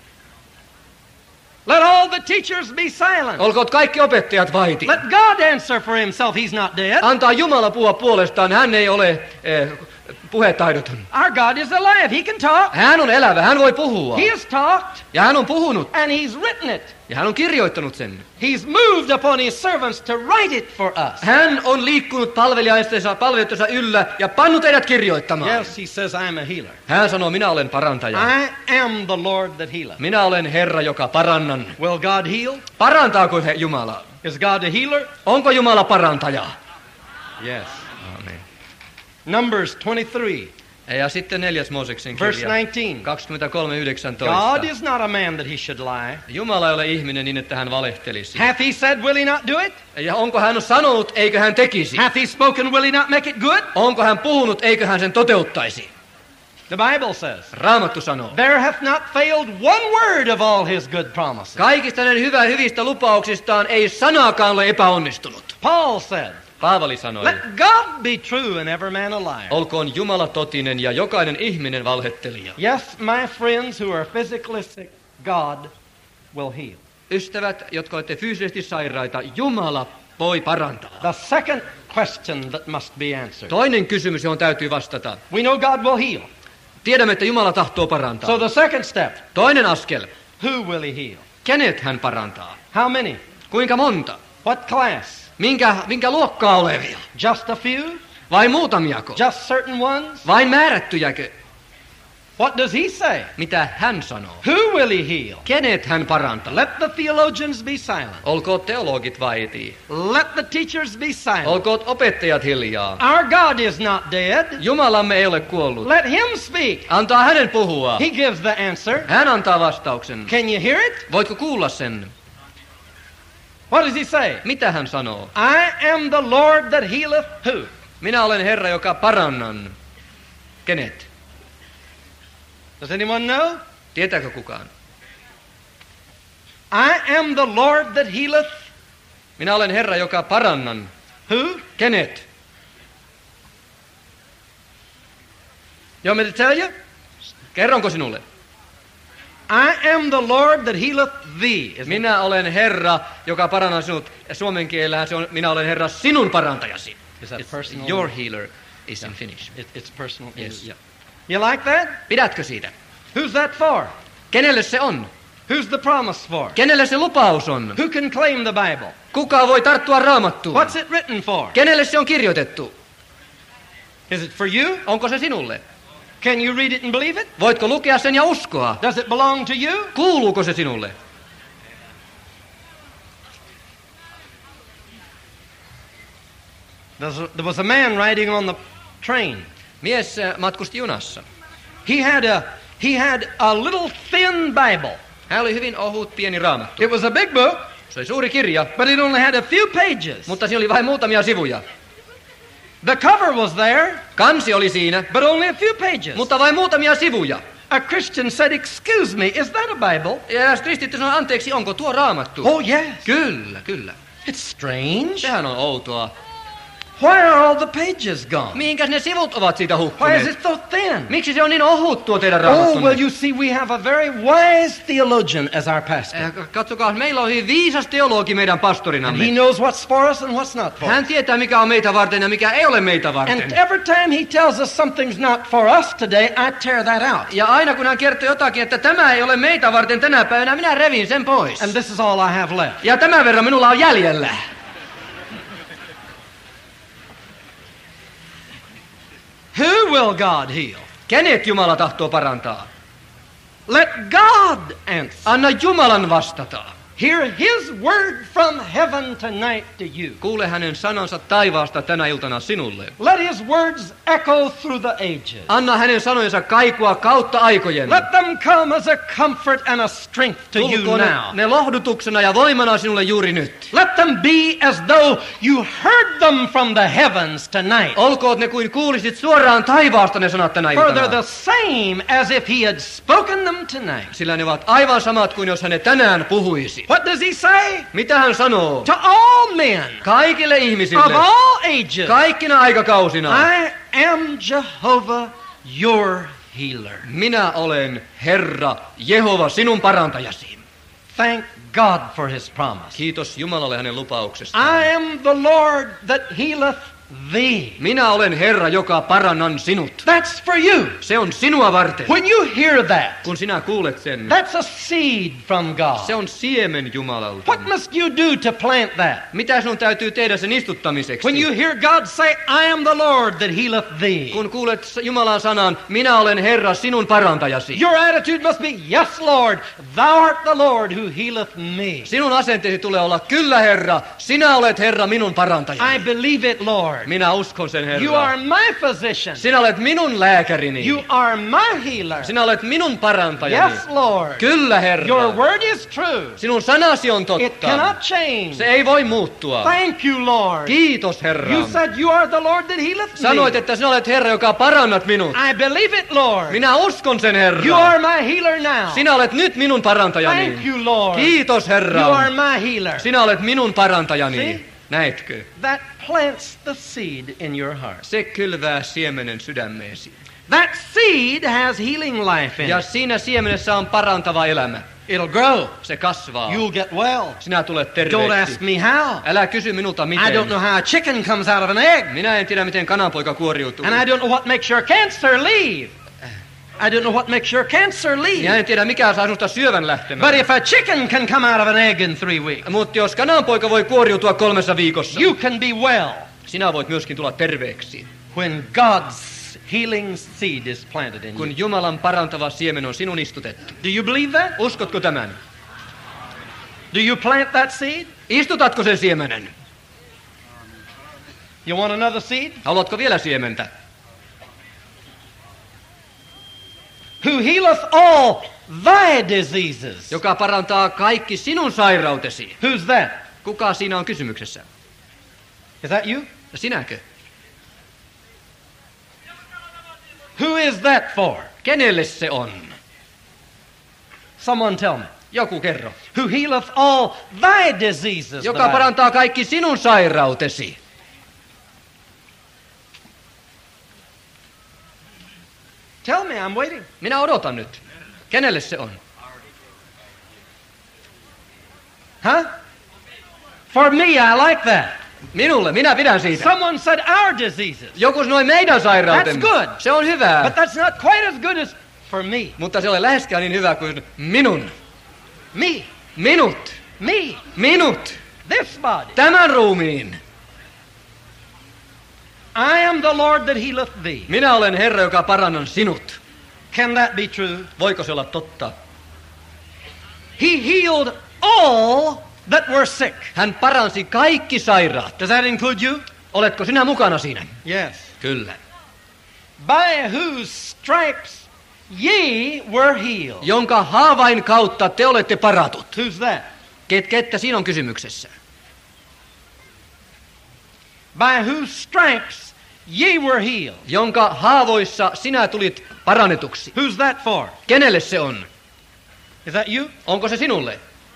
Let all the teachers be silent. Olkoot kaikki opettajat vaiti. Let God answer for himself. He's not dead. Antaa Jumala puhua puolestaan. Hän ei ole puhetaidoton. Our God is alive. He can talk. Hän on elävä. Hän voi puhua. He has talked. Ja hän on puhunut. And he's written it. Ja hän on kirjoittanut sen. He's moved upon his servants to write it for us. Hän on liikkunut palvelijoistensa yllä ja pannut heidät kirjoittamaan. Yes, he says, I'm a healer. Hän sanoo, minä olen parantaja. I am the Lord that healeth. Minä olen Herra, joka parannan. Will God heal? Parantaako Jumala? Is God a healer? Onko Jumala parantaja? Yes. Amen. Numbers 23, Ja sitten 4. Mooseksen verse kirja. 19. 23:19. God is not a man that he should lie. Jumala ei ole ihminen niin, että hän valehtelisi. Hath he said, will he not do it? Ja onko hän sanonut, eikö hän tekisi? Hath he spoken, will he not make it good? Onko hän puhunut, eikö hän sen toteuttaisi? The Bible says, Raamattu sanoo. there hath not failed one word of all his good promises. Kaikista hänen hyvistä lupauksistaan ei sanaakaan ole epäonnistunut. Paul said, Paavali sanoi. let God be true and every man a liar. Olkoon Jumala totinen ja jokainen ihminen valhettelija. Yes, my friends who are physically sick, God will heal. Ystävät, jotka olette fyysisesti sairaita, Jumala voi parantaa. The second question that must be answered. Toinen kysymys, johon täytyy vastata. We know God will heal. Tiedämme, että Jumala tahtoo parantaa. So the second step, Toinen askel. who will he heal? Kenet hän parantaa? How many? Kuinka monta? What class? Minkä luokkaa olevia? Just a few? Vai muutamiako? Just certain ones? Vain määrättyjäkö? What does he say? Mitä hän sanoo? Who will he heal? Kenet hän parantaa? Let the theologians be silent. Olkoot teologit vaitii. Let the teachers be silent. Olkoot opettajat hiljaa. Our God is not dead. Jumalamme ei ole kuollut. Let him speak. Antaa hänen puhua. He gives the answer. Hän antaa vastauksen. Can you hear it? Voitko kuulla sen? What does he say? Mitä hän sanoo? I am the Lord that healeth who? Minä olen Herra, joka parannan. Kenet? Does anyone know? Tietääkö kukaan? I am the Lord that healeth Minä olen Herra, joka parannan. who? Kenet? You want me to tell you? Kerronko sinulle? I am the Lord that healeth thee. Isn't it? Minä olen Herra, joka parannan sinut. Ja suomen kielellä se on, minä olen Herra, sinun parantajasi. Is that personal? Your healer is in Finnish. It's personal. Yes. Yeah. You like that? Pidätkö siitä? Who's that for? Kenelle se on? Who's the promise for? Kenelle se lupaus on? Who can claim the Bible? Kuka voi tarttua Raamattuun? What's it written for? Kenelle se on kirjoitettu? Is it for you? Onko se sinulle? Can you read it and believe it? Voitko lukea sen ja uskoa? Does it belong to you? Kuuluuko se sinulle? There was a man riding on the train. Mies matkusti junassa. He had a little thin Bible. Hän oli hyvin ohut pieni Raamattu. It was a big book, Se oli suuri kirja, but it only had a few pages. mutta siinä oli vain muutamia sivuja. The cover was there, Kansi oli siinä, but only a few pages. mutta vain muutamia sivuja. A Christian said, "Excuse me, is that a Bible?" Ja eräs kristitty sanoi, anteeksi, onko tuo Raamattu? Oh, yes. Kyllä. It's strange. Sehän on outoa. Why are all the pages gone? Mihinkäs ne sivut ovat siitä Why is hukkuneet? it so thin? Miksi se on niin ohut tuo teidän Oh, well, Raamattunne? you see, we have a very wise theologian as our pastor. Katsokaa, meillä on hyvin viisas teologi meidän And pastorinamme. he knows what's for us and what's not for us. Hän tietää, mikä on meitä varten ja mikä ei ole meitä And varten. every time he tells us something's not for us today, I tear that out. Ja aina kun hän kertoo jotakin, että tämä ei ole meitä varten tänä päivänä, minä revin sen pois. And this is all I have left. Ja tämän verran minulla on jäljellä. Who will God heal? Kenet Jumala tahtoo parantaa? Let God answer. Anna Jumalan vastata. Hear his word from heaven tonight to you. Kuule hänen sanansa taivaasta tänä iltana sinulle. Let his words echo through the ages. Anna hänen sanojensa kaikua kautta aikojen. Let them come as a comfort and a strength to you Tulkoon now. ne lohdutuksena ja voimana sinulle juuri nyt. Let them be as though you heard them from the heavens tonight. Olkoot ne kuin kuulisit suoraan taivaasta ne sanat tänä For they're iltana. the same as if he had spoken them tonight. Sillä ne ovat aivan samat kuin jos hän ne tänään puhuisi. What does he say? Mitä hän sanoo? To all men Kaikille of ihmisille, all ages. kaikkina aikakausina. I am Jehovah, your healer. Minä olen Herra, Jehova, sinun parantajasi. Thank God for his promise. Kiitos Jumalalle hänen lupauksestaan. I am the Lord that healeth thee. Minä olen Herra, joka parannan sinut. That's for you. Se on sinua varten. When you hear that, Kun sinä kuulet sen, that's a seed from God. se on siemen Jumalalta. What must you do to plant that? Mitä sinun täytyy tehdä sen istuttamiseksi? When you hear God say, I am the Lord that healeth thee, Kun kuulet Jumalan sanan, minä olen Herra, sinun parantajasi. your attitude must be, yes, Lord, thou art the Lord who healeth me. Sinun asenteesi tulee olla, kyllä Herra, sinä olet Herra, minun parantajani. I believe it, Lord. Minä uskon sen, You are Herra. my physician. Sinä olet minun lääkärini. You are my healer. Sinä olet minun parantajani. Yes, Lord. Kyllä, Herra. Your word is true. Sinun sanasi on It totta. cannot change. Se ei voi muuttua. Thank you, Lord. Kiitos, Herra. You said you are the Lord that healeth Sanoit, me. että sinä olet Herra, joka parannat minut. I believe it, Lord. Minä uskon sen, Herra. You are my healer now. Sinä olet nyt minun parantajani. Thank you, Lord. Kiitos, Herra. You are my healer. Sinä olet minun parantajani. See? Näetkö? That plants the seed in your heart. Se kylvää siemenen sydämeesi. That seed has healing life in Ja it. siinä siemenessä on parantava elämä. It'll grow. Se kasvaa. You'll get well. Sinä tulet Don't terveeksi. ask me how. Älä kysy minulta miten. I don't know how a chicken comes out of an egg. Minä en tiedä miten kananpoika kuoriutuu. And I don't know what makes your cancer leave. I don't know what makes your cancer leave. Minä en tiedä mikä saa sinusta syövän lähtemään. But if a chicken can come out of an egg in 3 weeks, Mutta jos kananpoika voi kuoriutua 3 viikossa, you can be well sinä voit myöskin tulla terveeksi. when God's healing seed is planted in you. Kun Jumalan parantava siemen on sinun istutettu. Do you believe that? Uskotko tämän? Do you plant that seed? Istutatko sen siemenen? You want another seed? Haluatko vielä siementä? Who healeth all thy diseases. Joka parantaa kaikki sinun sairautesi. Who's that? Kuka siinä on kysymyksessä? Is that you? Sinäkö? Who is that for? Kenelle se on? Someone tell me. Joku kerro. Who healeth all thy diseases. Joka parantaa kaikki sinun sairautesi. Tell me, I'm waiting. Minä odotan nyt. Kenelle se on? Huh? For me, I like that. Minulle, minä pidän siitä. Someone said our diseases. Joku sanoi meidän sairautemme. That's good. Se on hyvää. But that's not quite as good as for me. Mutta se ei ole läheskään niin hyvä kuin minun. Me. Minut. Me. Minut. This body. Tämän ruumiin. I am the Lord that healeth thee. Minä olen Herra, joka parannan sinut. Can that be true? Voiko se olla totta? He healed all that were sick. Hän paransi kaikki sairaat. Does that include you? Oletko sinä mukana siinä? Yes. Kyllä. By whose stripes ye were healed. Jonka haavain kautta te olette paratut. Who's that? Ketkä siinä on kysymyksessä? By whose stripes ye were healed. Jonka haavoissa sinä tulit parannetuksi. Who's that for? Kenelle se on? Is that you? Onko se sinulle?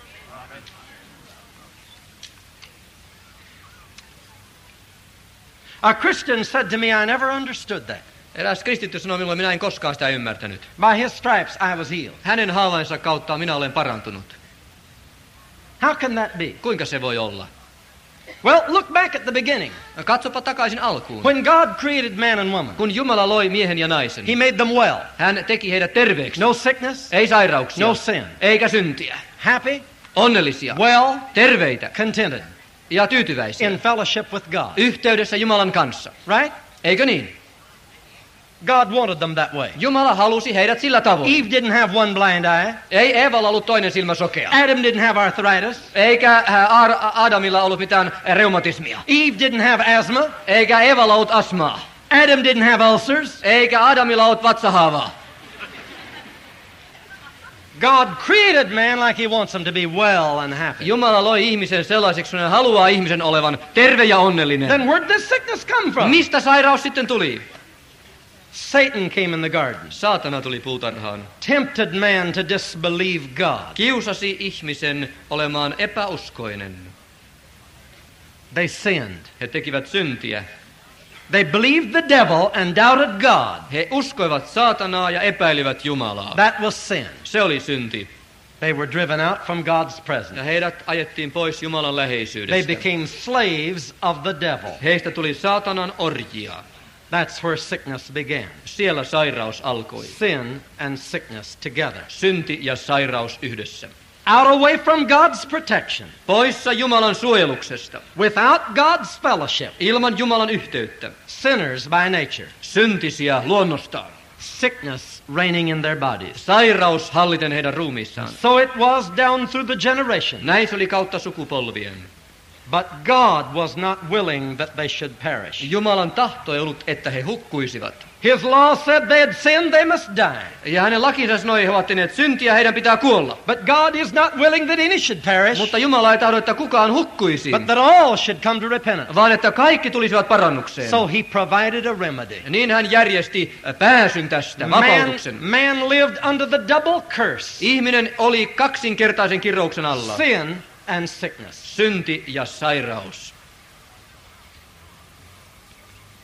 A Christian said to me, I never understood that. Eräs kristitty sanoi minulle, minä en koskaan sitä ymmärtänyt. By his stripes I was healed. Hänen haavainsa kautta minä olen parantunut. How can that be? Kuinka se voi olla? Well, look back at the beginning. Katsopa takaisin alkuun. When God created man and woman, Kun Jumala loi miehen ja naisen, He made them well. hän teki heidät terveeksi. No sickness, Ei sairauksia, no sin. eikä syntiä. Happy, Onnellisia, well, terveitä contented, ja tyytyväisiä. in fellowship with God. Yhteydessä Jumalan kanssa. Right? Eikö niin? God wanted them that way. Jumala halusi heidät sillä tavoin. Eve didn't have one blind eye. Ei Eevalla ollut toinen silmä sokea. Adam didn't have arthritis. Eikä Adamilla ollut mitään reumatismia. Eve didn't have asthma. Eikä Eevalla ollut astmaa. Adam didn't have ulcers. Eikä Adamilla ollut vatsahaavaa. God created man like He wants him to be well and happy. Jumala loi ihmisen sellaiseksi, kun hän haluaa ihmisen olevan terve ja onnellinen. Then where did this sickness come from? Mistä sairaus sitten tuli? Satan came in the garden, Saatana tuli puutarhaan. tempted man to disbelieve God. Kiusasi ihmisen olemaan epäuskoinen. They sinned. He tekivät syntiä. They believed the devil and doubted God. He uskoivat saatanaa ja epäilivät Jumalaa. That was sin. Se oli synti. They were driven out from God's Ja presence. heidät ajettiin pois Jumalan They läheisyydestä. became slaves of the devil. Heistä tuli saatanan orjia. That's where sickness began. Siellä sairaus alkoi. Sin and sickness together. Synti ja sairaus yhdessä. Out away from God's protection. Poissa Jumalan suojeluksesta. Without God's fellowship. Ilman Jumalan yhteyttä. Sinners by nature. Syntisiä luonnostaan. Sickness reigning in their bodies. Sairaus halliten heidän ruumiissaan. So it was down through the generations. Näin se oli kautta sukupolvien. But God was not willing that they should perish. Jumalan tahto ei ollut, että he hukkuisivat. His law said they had sinned, they must die. Ja hänen lakinsa sanoi, he ovat tehneet syntiä, heidän pitää kuolla. But God is not willing that any should perish, Mutta Jumala ei tahdo, että kukaan hukkuisi, but that all should come to repentance. vaan että kaikki tulisivat parannukseen. So He provided a remedy. Ja niin hän järjesti pääsyn tästä, vapautuksen. Man lived under the double curse. Ihminen oli kaksinkertaisen kirouksen alla. Sin and sickness. Synti ja sairaus.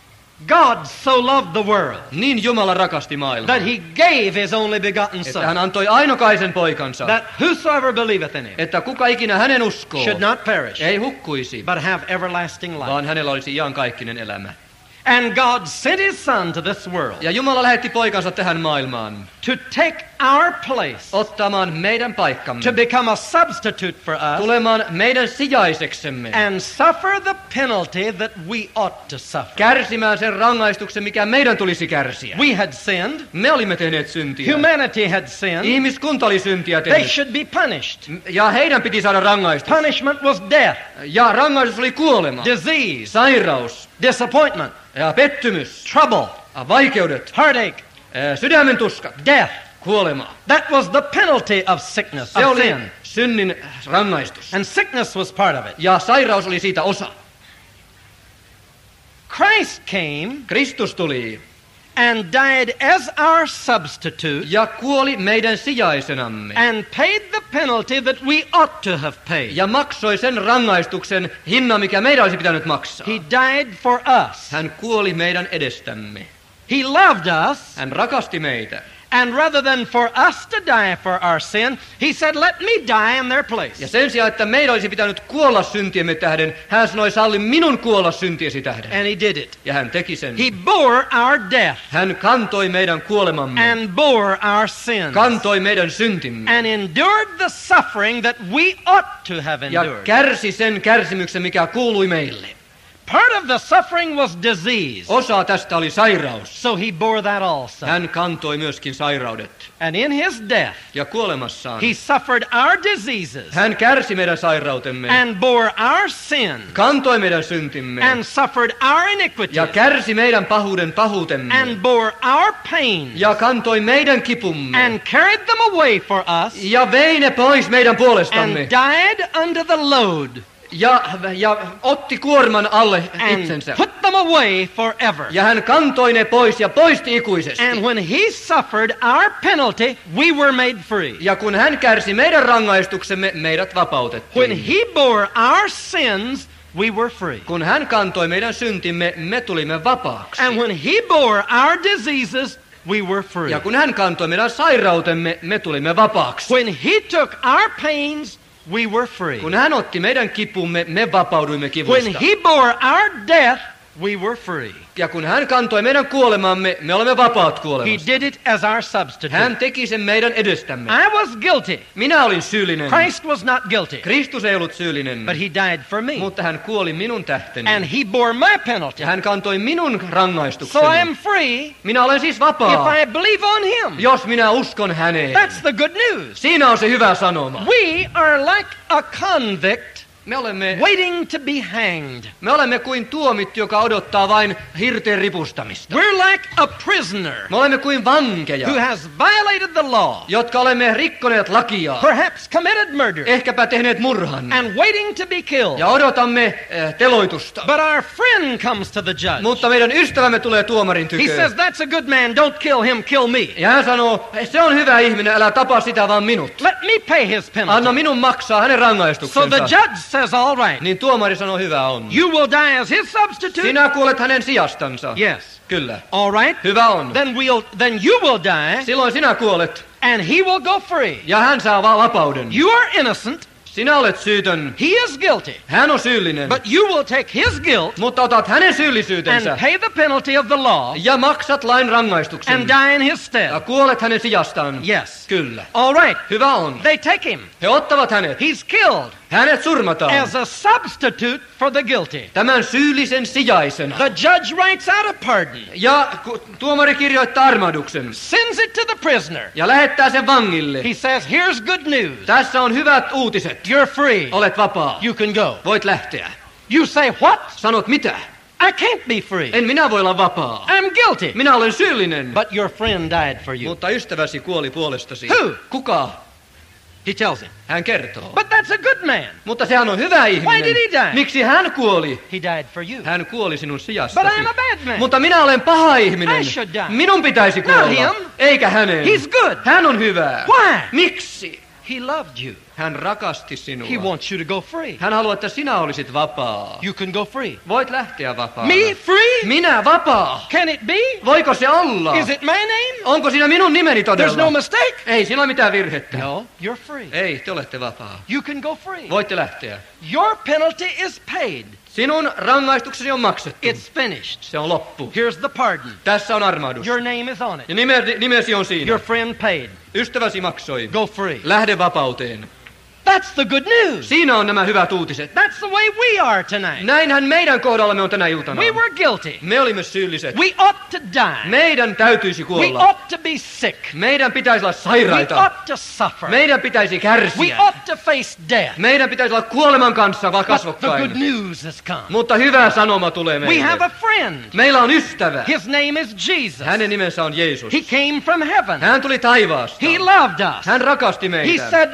God so loved the world Niin Jumala rakasti maailmaa, that he gave his only begotten että Son, hän antoi ainokaisen poikansa, that whosoever believeth in him että kuka ikinä hänen uskoo, should not perish, ei hukkuisi, but have everlasting life. vaan hänellä olisi iankaikkinen elämä. And God sent his Son to this world Ja Jumala lähetti poikansa tähän maailmaan, to take our place, ottamaan meidän paikkamme, to become a substitute for us, tulemaan meidän sijaiseksemme, and suffer the penalty that we ought to suffer. kärsimään sen rangaistuksen, mikä meidän tulisi kärsiä. We had sinned. Me olimme tehneet syntiä. Humanity had sinned. Ihmiskunta oli syntiä They tehnyt. should be punished. Ja heidän piti saada rangaistus. Punishment was death, Ja rangaistus oli kuolema, disease, sairaus disappointment, ja pettymys, trouble, vaikeudet, heartache, sydämen tuskat, death. kuolema. That was the penalty of sickness, Se of oli sin. synnin rangaistus. And sickness was part of it. Ja sairaus oli siitä osa. Christ came Kristus tuli and died as our substitute ja kuoli meidän sijaisenamme. and paid the penalty that we ought to have paid. Ja maksoi sen rangaistuksen hinnan, mikä meidän olisi pitänyt maksaa. He died for us. Hän kuoli meidän edestämme. He loved us, Hän rakasti meitä. and rather than for us to die for our sin, he said, let me die in their place. Ja sen sijaan, että meidän olisi pitänyt kuolla syntiemme tähden, hän sanoi, salli minun kuolla syntiesi tähden. And he did it. Ja hän teki sen. He bore our death Hän kantoi meidän kuolemamme, and bore our sins kantoi meidän syntimme and endured the suffering that we ought to have ja endured. kärsi sen kärsimyksen, mikä kuului meille. Part of the suffering was disease, Osa tästä oli sairaus. so he bore that also. Hän kantoi myöskin sairaudet. And in his death, Ja kuolemassaan he suffered our diseases hän kärsi meidän sairautemme, and bore our sin kantoi meidän syntimme and suffered our iniquities ja kärsi meidän pahuutemme and bore our pains ja kantoi meidän kipumme and carried them away for us ja vei ne pois meidän puolestamme and died under the load ja otti kuorman alle and itsensä. put them away forever. Ja hän kantoi ne pois ja poisti ikuisesti. And when he suffered our penalty, we were made free. Ja kun hän kärsi meidän rangaistuksemme, meidät vapautettiin. When he bore our sins, we were free. Kun hän kantoi meidän syntimme, me tulimme vapaaksi. And when he bore our diseases, we were free. Ja kun hän kantoi meidän sairautemme, me tulimme vapaaksi. When he took our pains, we were free. Kun hän otti meidän kipumme, me vapauduimme kivusta. When he bore our death, we were free. Ja kun hän kantoi meidän kuolemamme, me olemme vapaat He kuolemasta. did it as our substitute. Hän teki sen meidän edestämme. I was guilty. Minä olin syyllinen. Christ was not guilty. Kristus ei ollut syyllinen, But he died for me. mutta hän kuoli minun tähteni. And he bore my penalty. Ja hän kantoi minun So I rangaistukseni. am free Minä olen siis vapaa, if I believe on him. jos minä uskon häneen. That's the good news. Siinä on se hyvä sanoma. We are like a convict Me olemme waiting to be hanged. Me olemme kuin tuomittu, joka odottaa vain hirteen ripustamista. We're like a prisoner Me olemme kuin vankeja, who has violated the law, jotka olemme rikkoneet lakia, perhaps committed murder, ehkäpä tehneet murhan, and waiting to be killed. ja odotamme teloitusta. But our friend comes to the judge. Mutta meidän ystävämme tulee tuomarin He says, tyköön. that's a good man, don't kill him, kill me. Ja hän sanoo, se on hyvä ihminen, älä tapa sitä vaan minut. Let me pay his penalty. Anna minun maksaa hänen So the rangaistuksensa. judge says, all right, Niin tuomari sanoo, hyvä on. you will die as his substitute. Sinä kuolet hänen sijastansa. Yes. Kyllä. All right. Hyvä on. Then you will die, Silloin sinä kuolet and he will go free. ja hän saa vapauden. You are innocent. Sinä olet syytön. He is guilty. Hän on syyllinen. But you will take his guilt Mutta otat hänen syyllisyytensä and pay the penalty of the law ja maksat lain rangaistuksen. and die in his stead. Ja kuolet hänen sijastaan. Yes. Kyllä. All right. Hyvä on. They take him. He ottavat hänet. He's killed Hänet surmataan. as a substitute for the guilty. Tämän syyllisen sijaisena. The judge writes out a pardon, Ja tuomari kirjoittaa armahduksen. sends it to the prisoner. Ja lähettää sen vangille. He says, here's good news. Tässä on hyvät uutiset. You're free. Olet vapaa. You can go. Voit lähteä. You say, what? Sanot mitä? I can't be free. En minä voi olla vapaa. I'm guilty. Minä olen syyllinen. But your friend died for you. Mutta ystäväsi kuoli puolestasi. Who? Kuka? He tells him. Hän kertoo. But that's a good man. Mutta sehän on hyvä ihminen. Why did he die? Miksi hän kuoli? He died for you. Hän kuoli sinun But sijastasi. I am a bad man. Mutta minä olen paha ihminen. I should die. Minun pitäisi Not kuolla. him. Eikä hänen. He's good. Hän on hyvä. Why? Miksi? He loved you. Hän rakasti sinua. He wants you to go free. Hän haluaa, että sinä olisit vapaa. You can go free. Voit lähteä vapaana. Me free? Minä vapaa. Can it be? Voiko se olla? Is it my name? Onko siinä minun nimeni todella? There's no mistake. Ei, siinä ole mitään virhettä. No, you're free. Ei, te olette vapaa. You can go free. Voitte lähteä. Your penalty is paid. Sinun rangaistuksesi on maksettu. It's finished. Se on loppu. Here's the pardon. Tässä on armahdus. Your name is on it. Ja nimesi on siinä. Your friend paid. Ystäväsi maksoi. Go free. Lähde vapauteen. That's the good news. Siinä on nämä hyvät uutiset. That's the way we are tonight. Näinhän meidän kohdallamme on tänä iltana. We were guilty. Me olimme syylliset. We ought to die. Meidän täytyisi We kuolla. ought to be sick. Meidän pitäisi olla We sairaita. ought to suffer. Meidän pitäisi We kärsiä. ought to face death. Meidän pitäisi olla kuoleman kanssa But the kasvokkain. good news has come. Mutta hyvä sanoma tulee We have meille. a friend. Meillä on ystävä. His name is Jesus. Hänen nimensä on Jeesus. He came from heaven. Hän tuli taivaasta. He loved us. Hän rakasti He meitä. said,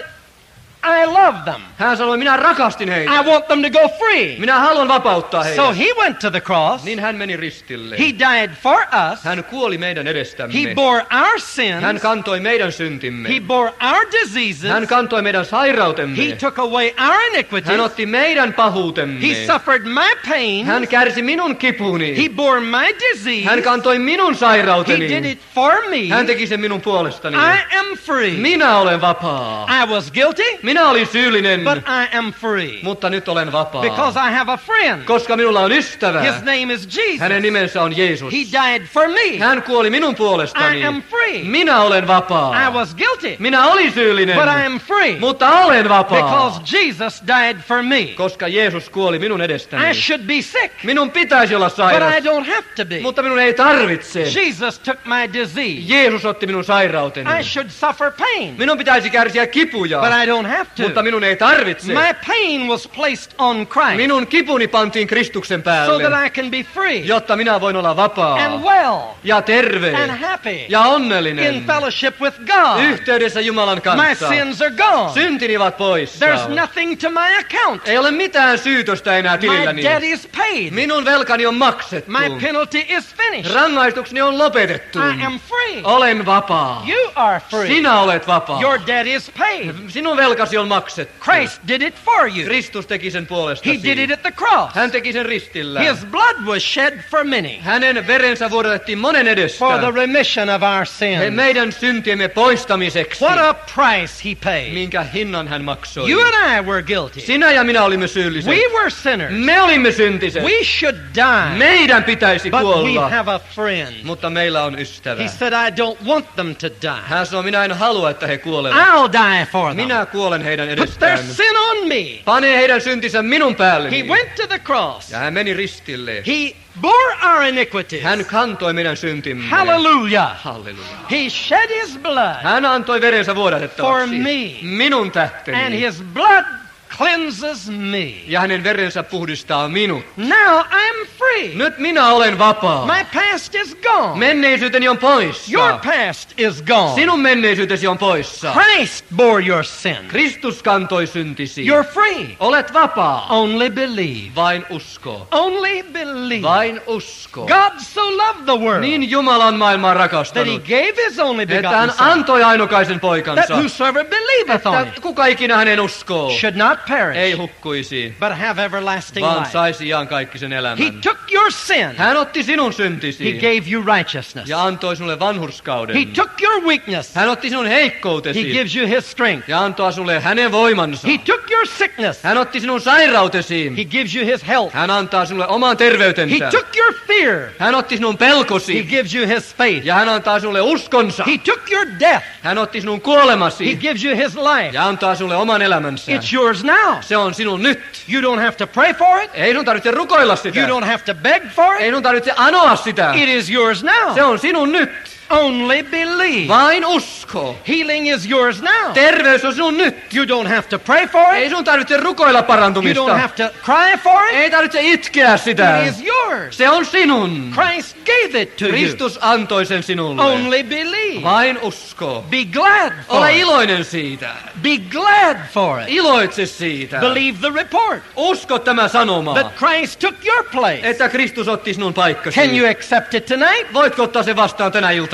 I love them. Hän sanoi, minä rakastin heitä. I want them to go free. Minä haluan vapauttaa So heidät. he went to the cross. Niin hän meni ristille. He died for us. Hän kuoli meidän edestämme. He bore our sins. Hän kantoi meidän syntimme. He bore our diseases. Hän kantoi meidän sairautemme. He took away our iniquities. Hän otti meidän pahuutemme. He suffered my pain. Hän kärsi minun kipuni. He bore my disease. Hän kantoi minun He sairauteni. did it for me. Hän teki sen minun puolestani. I am free. Minä olen vapaa. I was guilty, Minä olin syyllinen, but I am free. mutta nyt olen vapaa. Because I have a friend. Koska minulla on ystävä. His name is Jesus. Hänen nimensä on Jeesus. He died for me. Hän kuoli minun puolestani. I am free. Minä olen vapaa. I was guilty, Minä olin syyllinen, but I am free. mutta olen vapaa. Because Jesus died for me. Koska Jeesus kuoli minun edestäni. I should be sick, Minun pitäisi olla but sairas, I don't have to be. mutta minun ei tarvitse. Jesus took my disease. Jeesus otti minun sairauteni. I should suffer pain, Minun pitäisi kärsiä kipuja, but I don't have mutta to. minun ei tarvitse. My pain was placed on Christ Minun kipuni pantiin Kristuksen so päälle, that I can be free jotta minä voin olla vapaa and well ja terve and happy ja in onnellinen fellowship with God. yhteydessä Jumalan My kanssa. sins are gone. Syntini ovat poissa. There's nothing to my account. Ei ole mitään syytöstä enää My tililläni. debt is paid. Minun velkani on maksettu. My penalty is finished. Rangaistukseni on lopetettu. I am free. Olen vapaa. You are free. Sinä olet vapaa. Your debt is paid. Sinun velkasi on maksettu. Christ did it for you. Kristus teki sen He puolestasi. did it at the cross. Hän teki sen ristillä. His blood was shed for many Hänen verensä vuodatettiin monen edestä. for the remission of our sins. Meidän syntiemme poistamiseksi. What a price he paid. Minkä hinnan hän maksoi. You and I were guilty. Sinä ja minä olimme syylliset. We were sinners. Me olimme syntiset. We should die. Meidän pitäisi But we kuolla. have a friend. Mutta meillä on ystävä. He said, I don't want them to die. Hän sanoi, minä en halua, että he kuolevat. I'll die for them. Minä kuolen heidän Put their edestään. sin on me. Pane heidän syntinsä minun päälleni. He went to the cross. Ja hän meni ristille. He bore our iniquities. Hän kantoi meidän syntimme. Hallelujah. Halleluja. He shed his blood Hän antoi verensä vuodatettavaksi. for me. Minun tähteni. And his blood cleanses me. Ja hänen verensä puhdistaa minut. Now I'm free. Nyt minä olen vapaa. My past is gone. Menneisyyteni on poissa. Your past is gone. Sinun menneisyytesi on poissa. Christ bore your sin. Kristus kantoi syntisi. You're free. Olet vapaa. Only believe. Vain usko. Only believe. Vain usko. God so loved the world Niin Jumala on maailmaa that he rakastanut, gave his only että begotten hän Son, antoi ainokaisen that poikansa, whosoever believeth on että it kuka ikinä hänen uskoo, should not ei perish, hukkuisi, but have everlasting vaan life. saisi iankaikkisen He elämän. took your sin. Hän otti sinun He syntisi gave you righteousness. ja antoi sinulle He vanhurskauden. took your weakness. Hän otti sinun He heikkoutesi gives you his strength. ja antoi sinulle hänen voimansa. He took your sickness. Hän otti sinun sairautesi. He gives you his health. Hän antaa sinulle oman He terveytensä. took your fear. Hän otti sinun He pelkosi gives you his faith. ja hän antaa sinulle uskonsa. He took your death. Hän otti sinun He kuolemasi gives you his life. ja antaa sinulle oman elämänsä. It's yours now. Se on sinun nyt. You don't have to pray for it. Ei sun tarvitse rukoilla sitä. You don't have to beg for Ei it. sun tarvitse anoa sitä. It is yours now. Se on sinun nyt. Only believe. Vain usko. Healing is yours now. Terveys on sinun nyt. You don't have to pray for Ei it. sun tarvitse rukoilla You parantumista. don't have to cry for it. Ei tarvitse itkeä sitä. It is yours. Se on sinun. Christ gave it to you. Kristus antoi sen sinulle. Only believe. Vain usko. Be glad for Ole it. iloinen siitä. Be glad for it. Iloitse siitä. Believe the report Usko tämä sanoma, that Christ took your place. että Kristus otti sinun paikkasi. Can you accept it tonight? Voitko ottaa sen vastaan tänä iltana?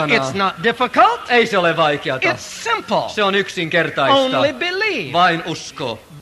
sanaa. It's not difficult. Ei se ole vaikeata. It's simple. Se on yksinkertaista. Only believe. Vain usko.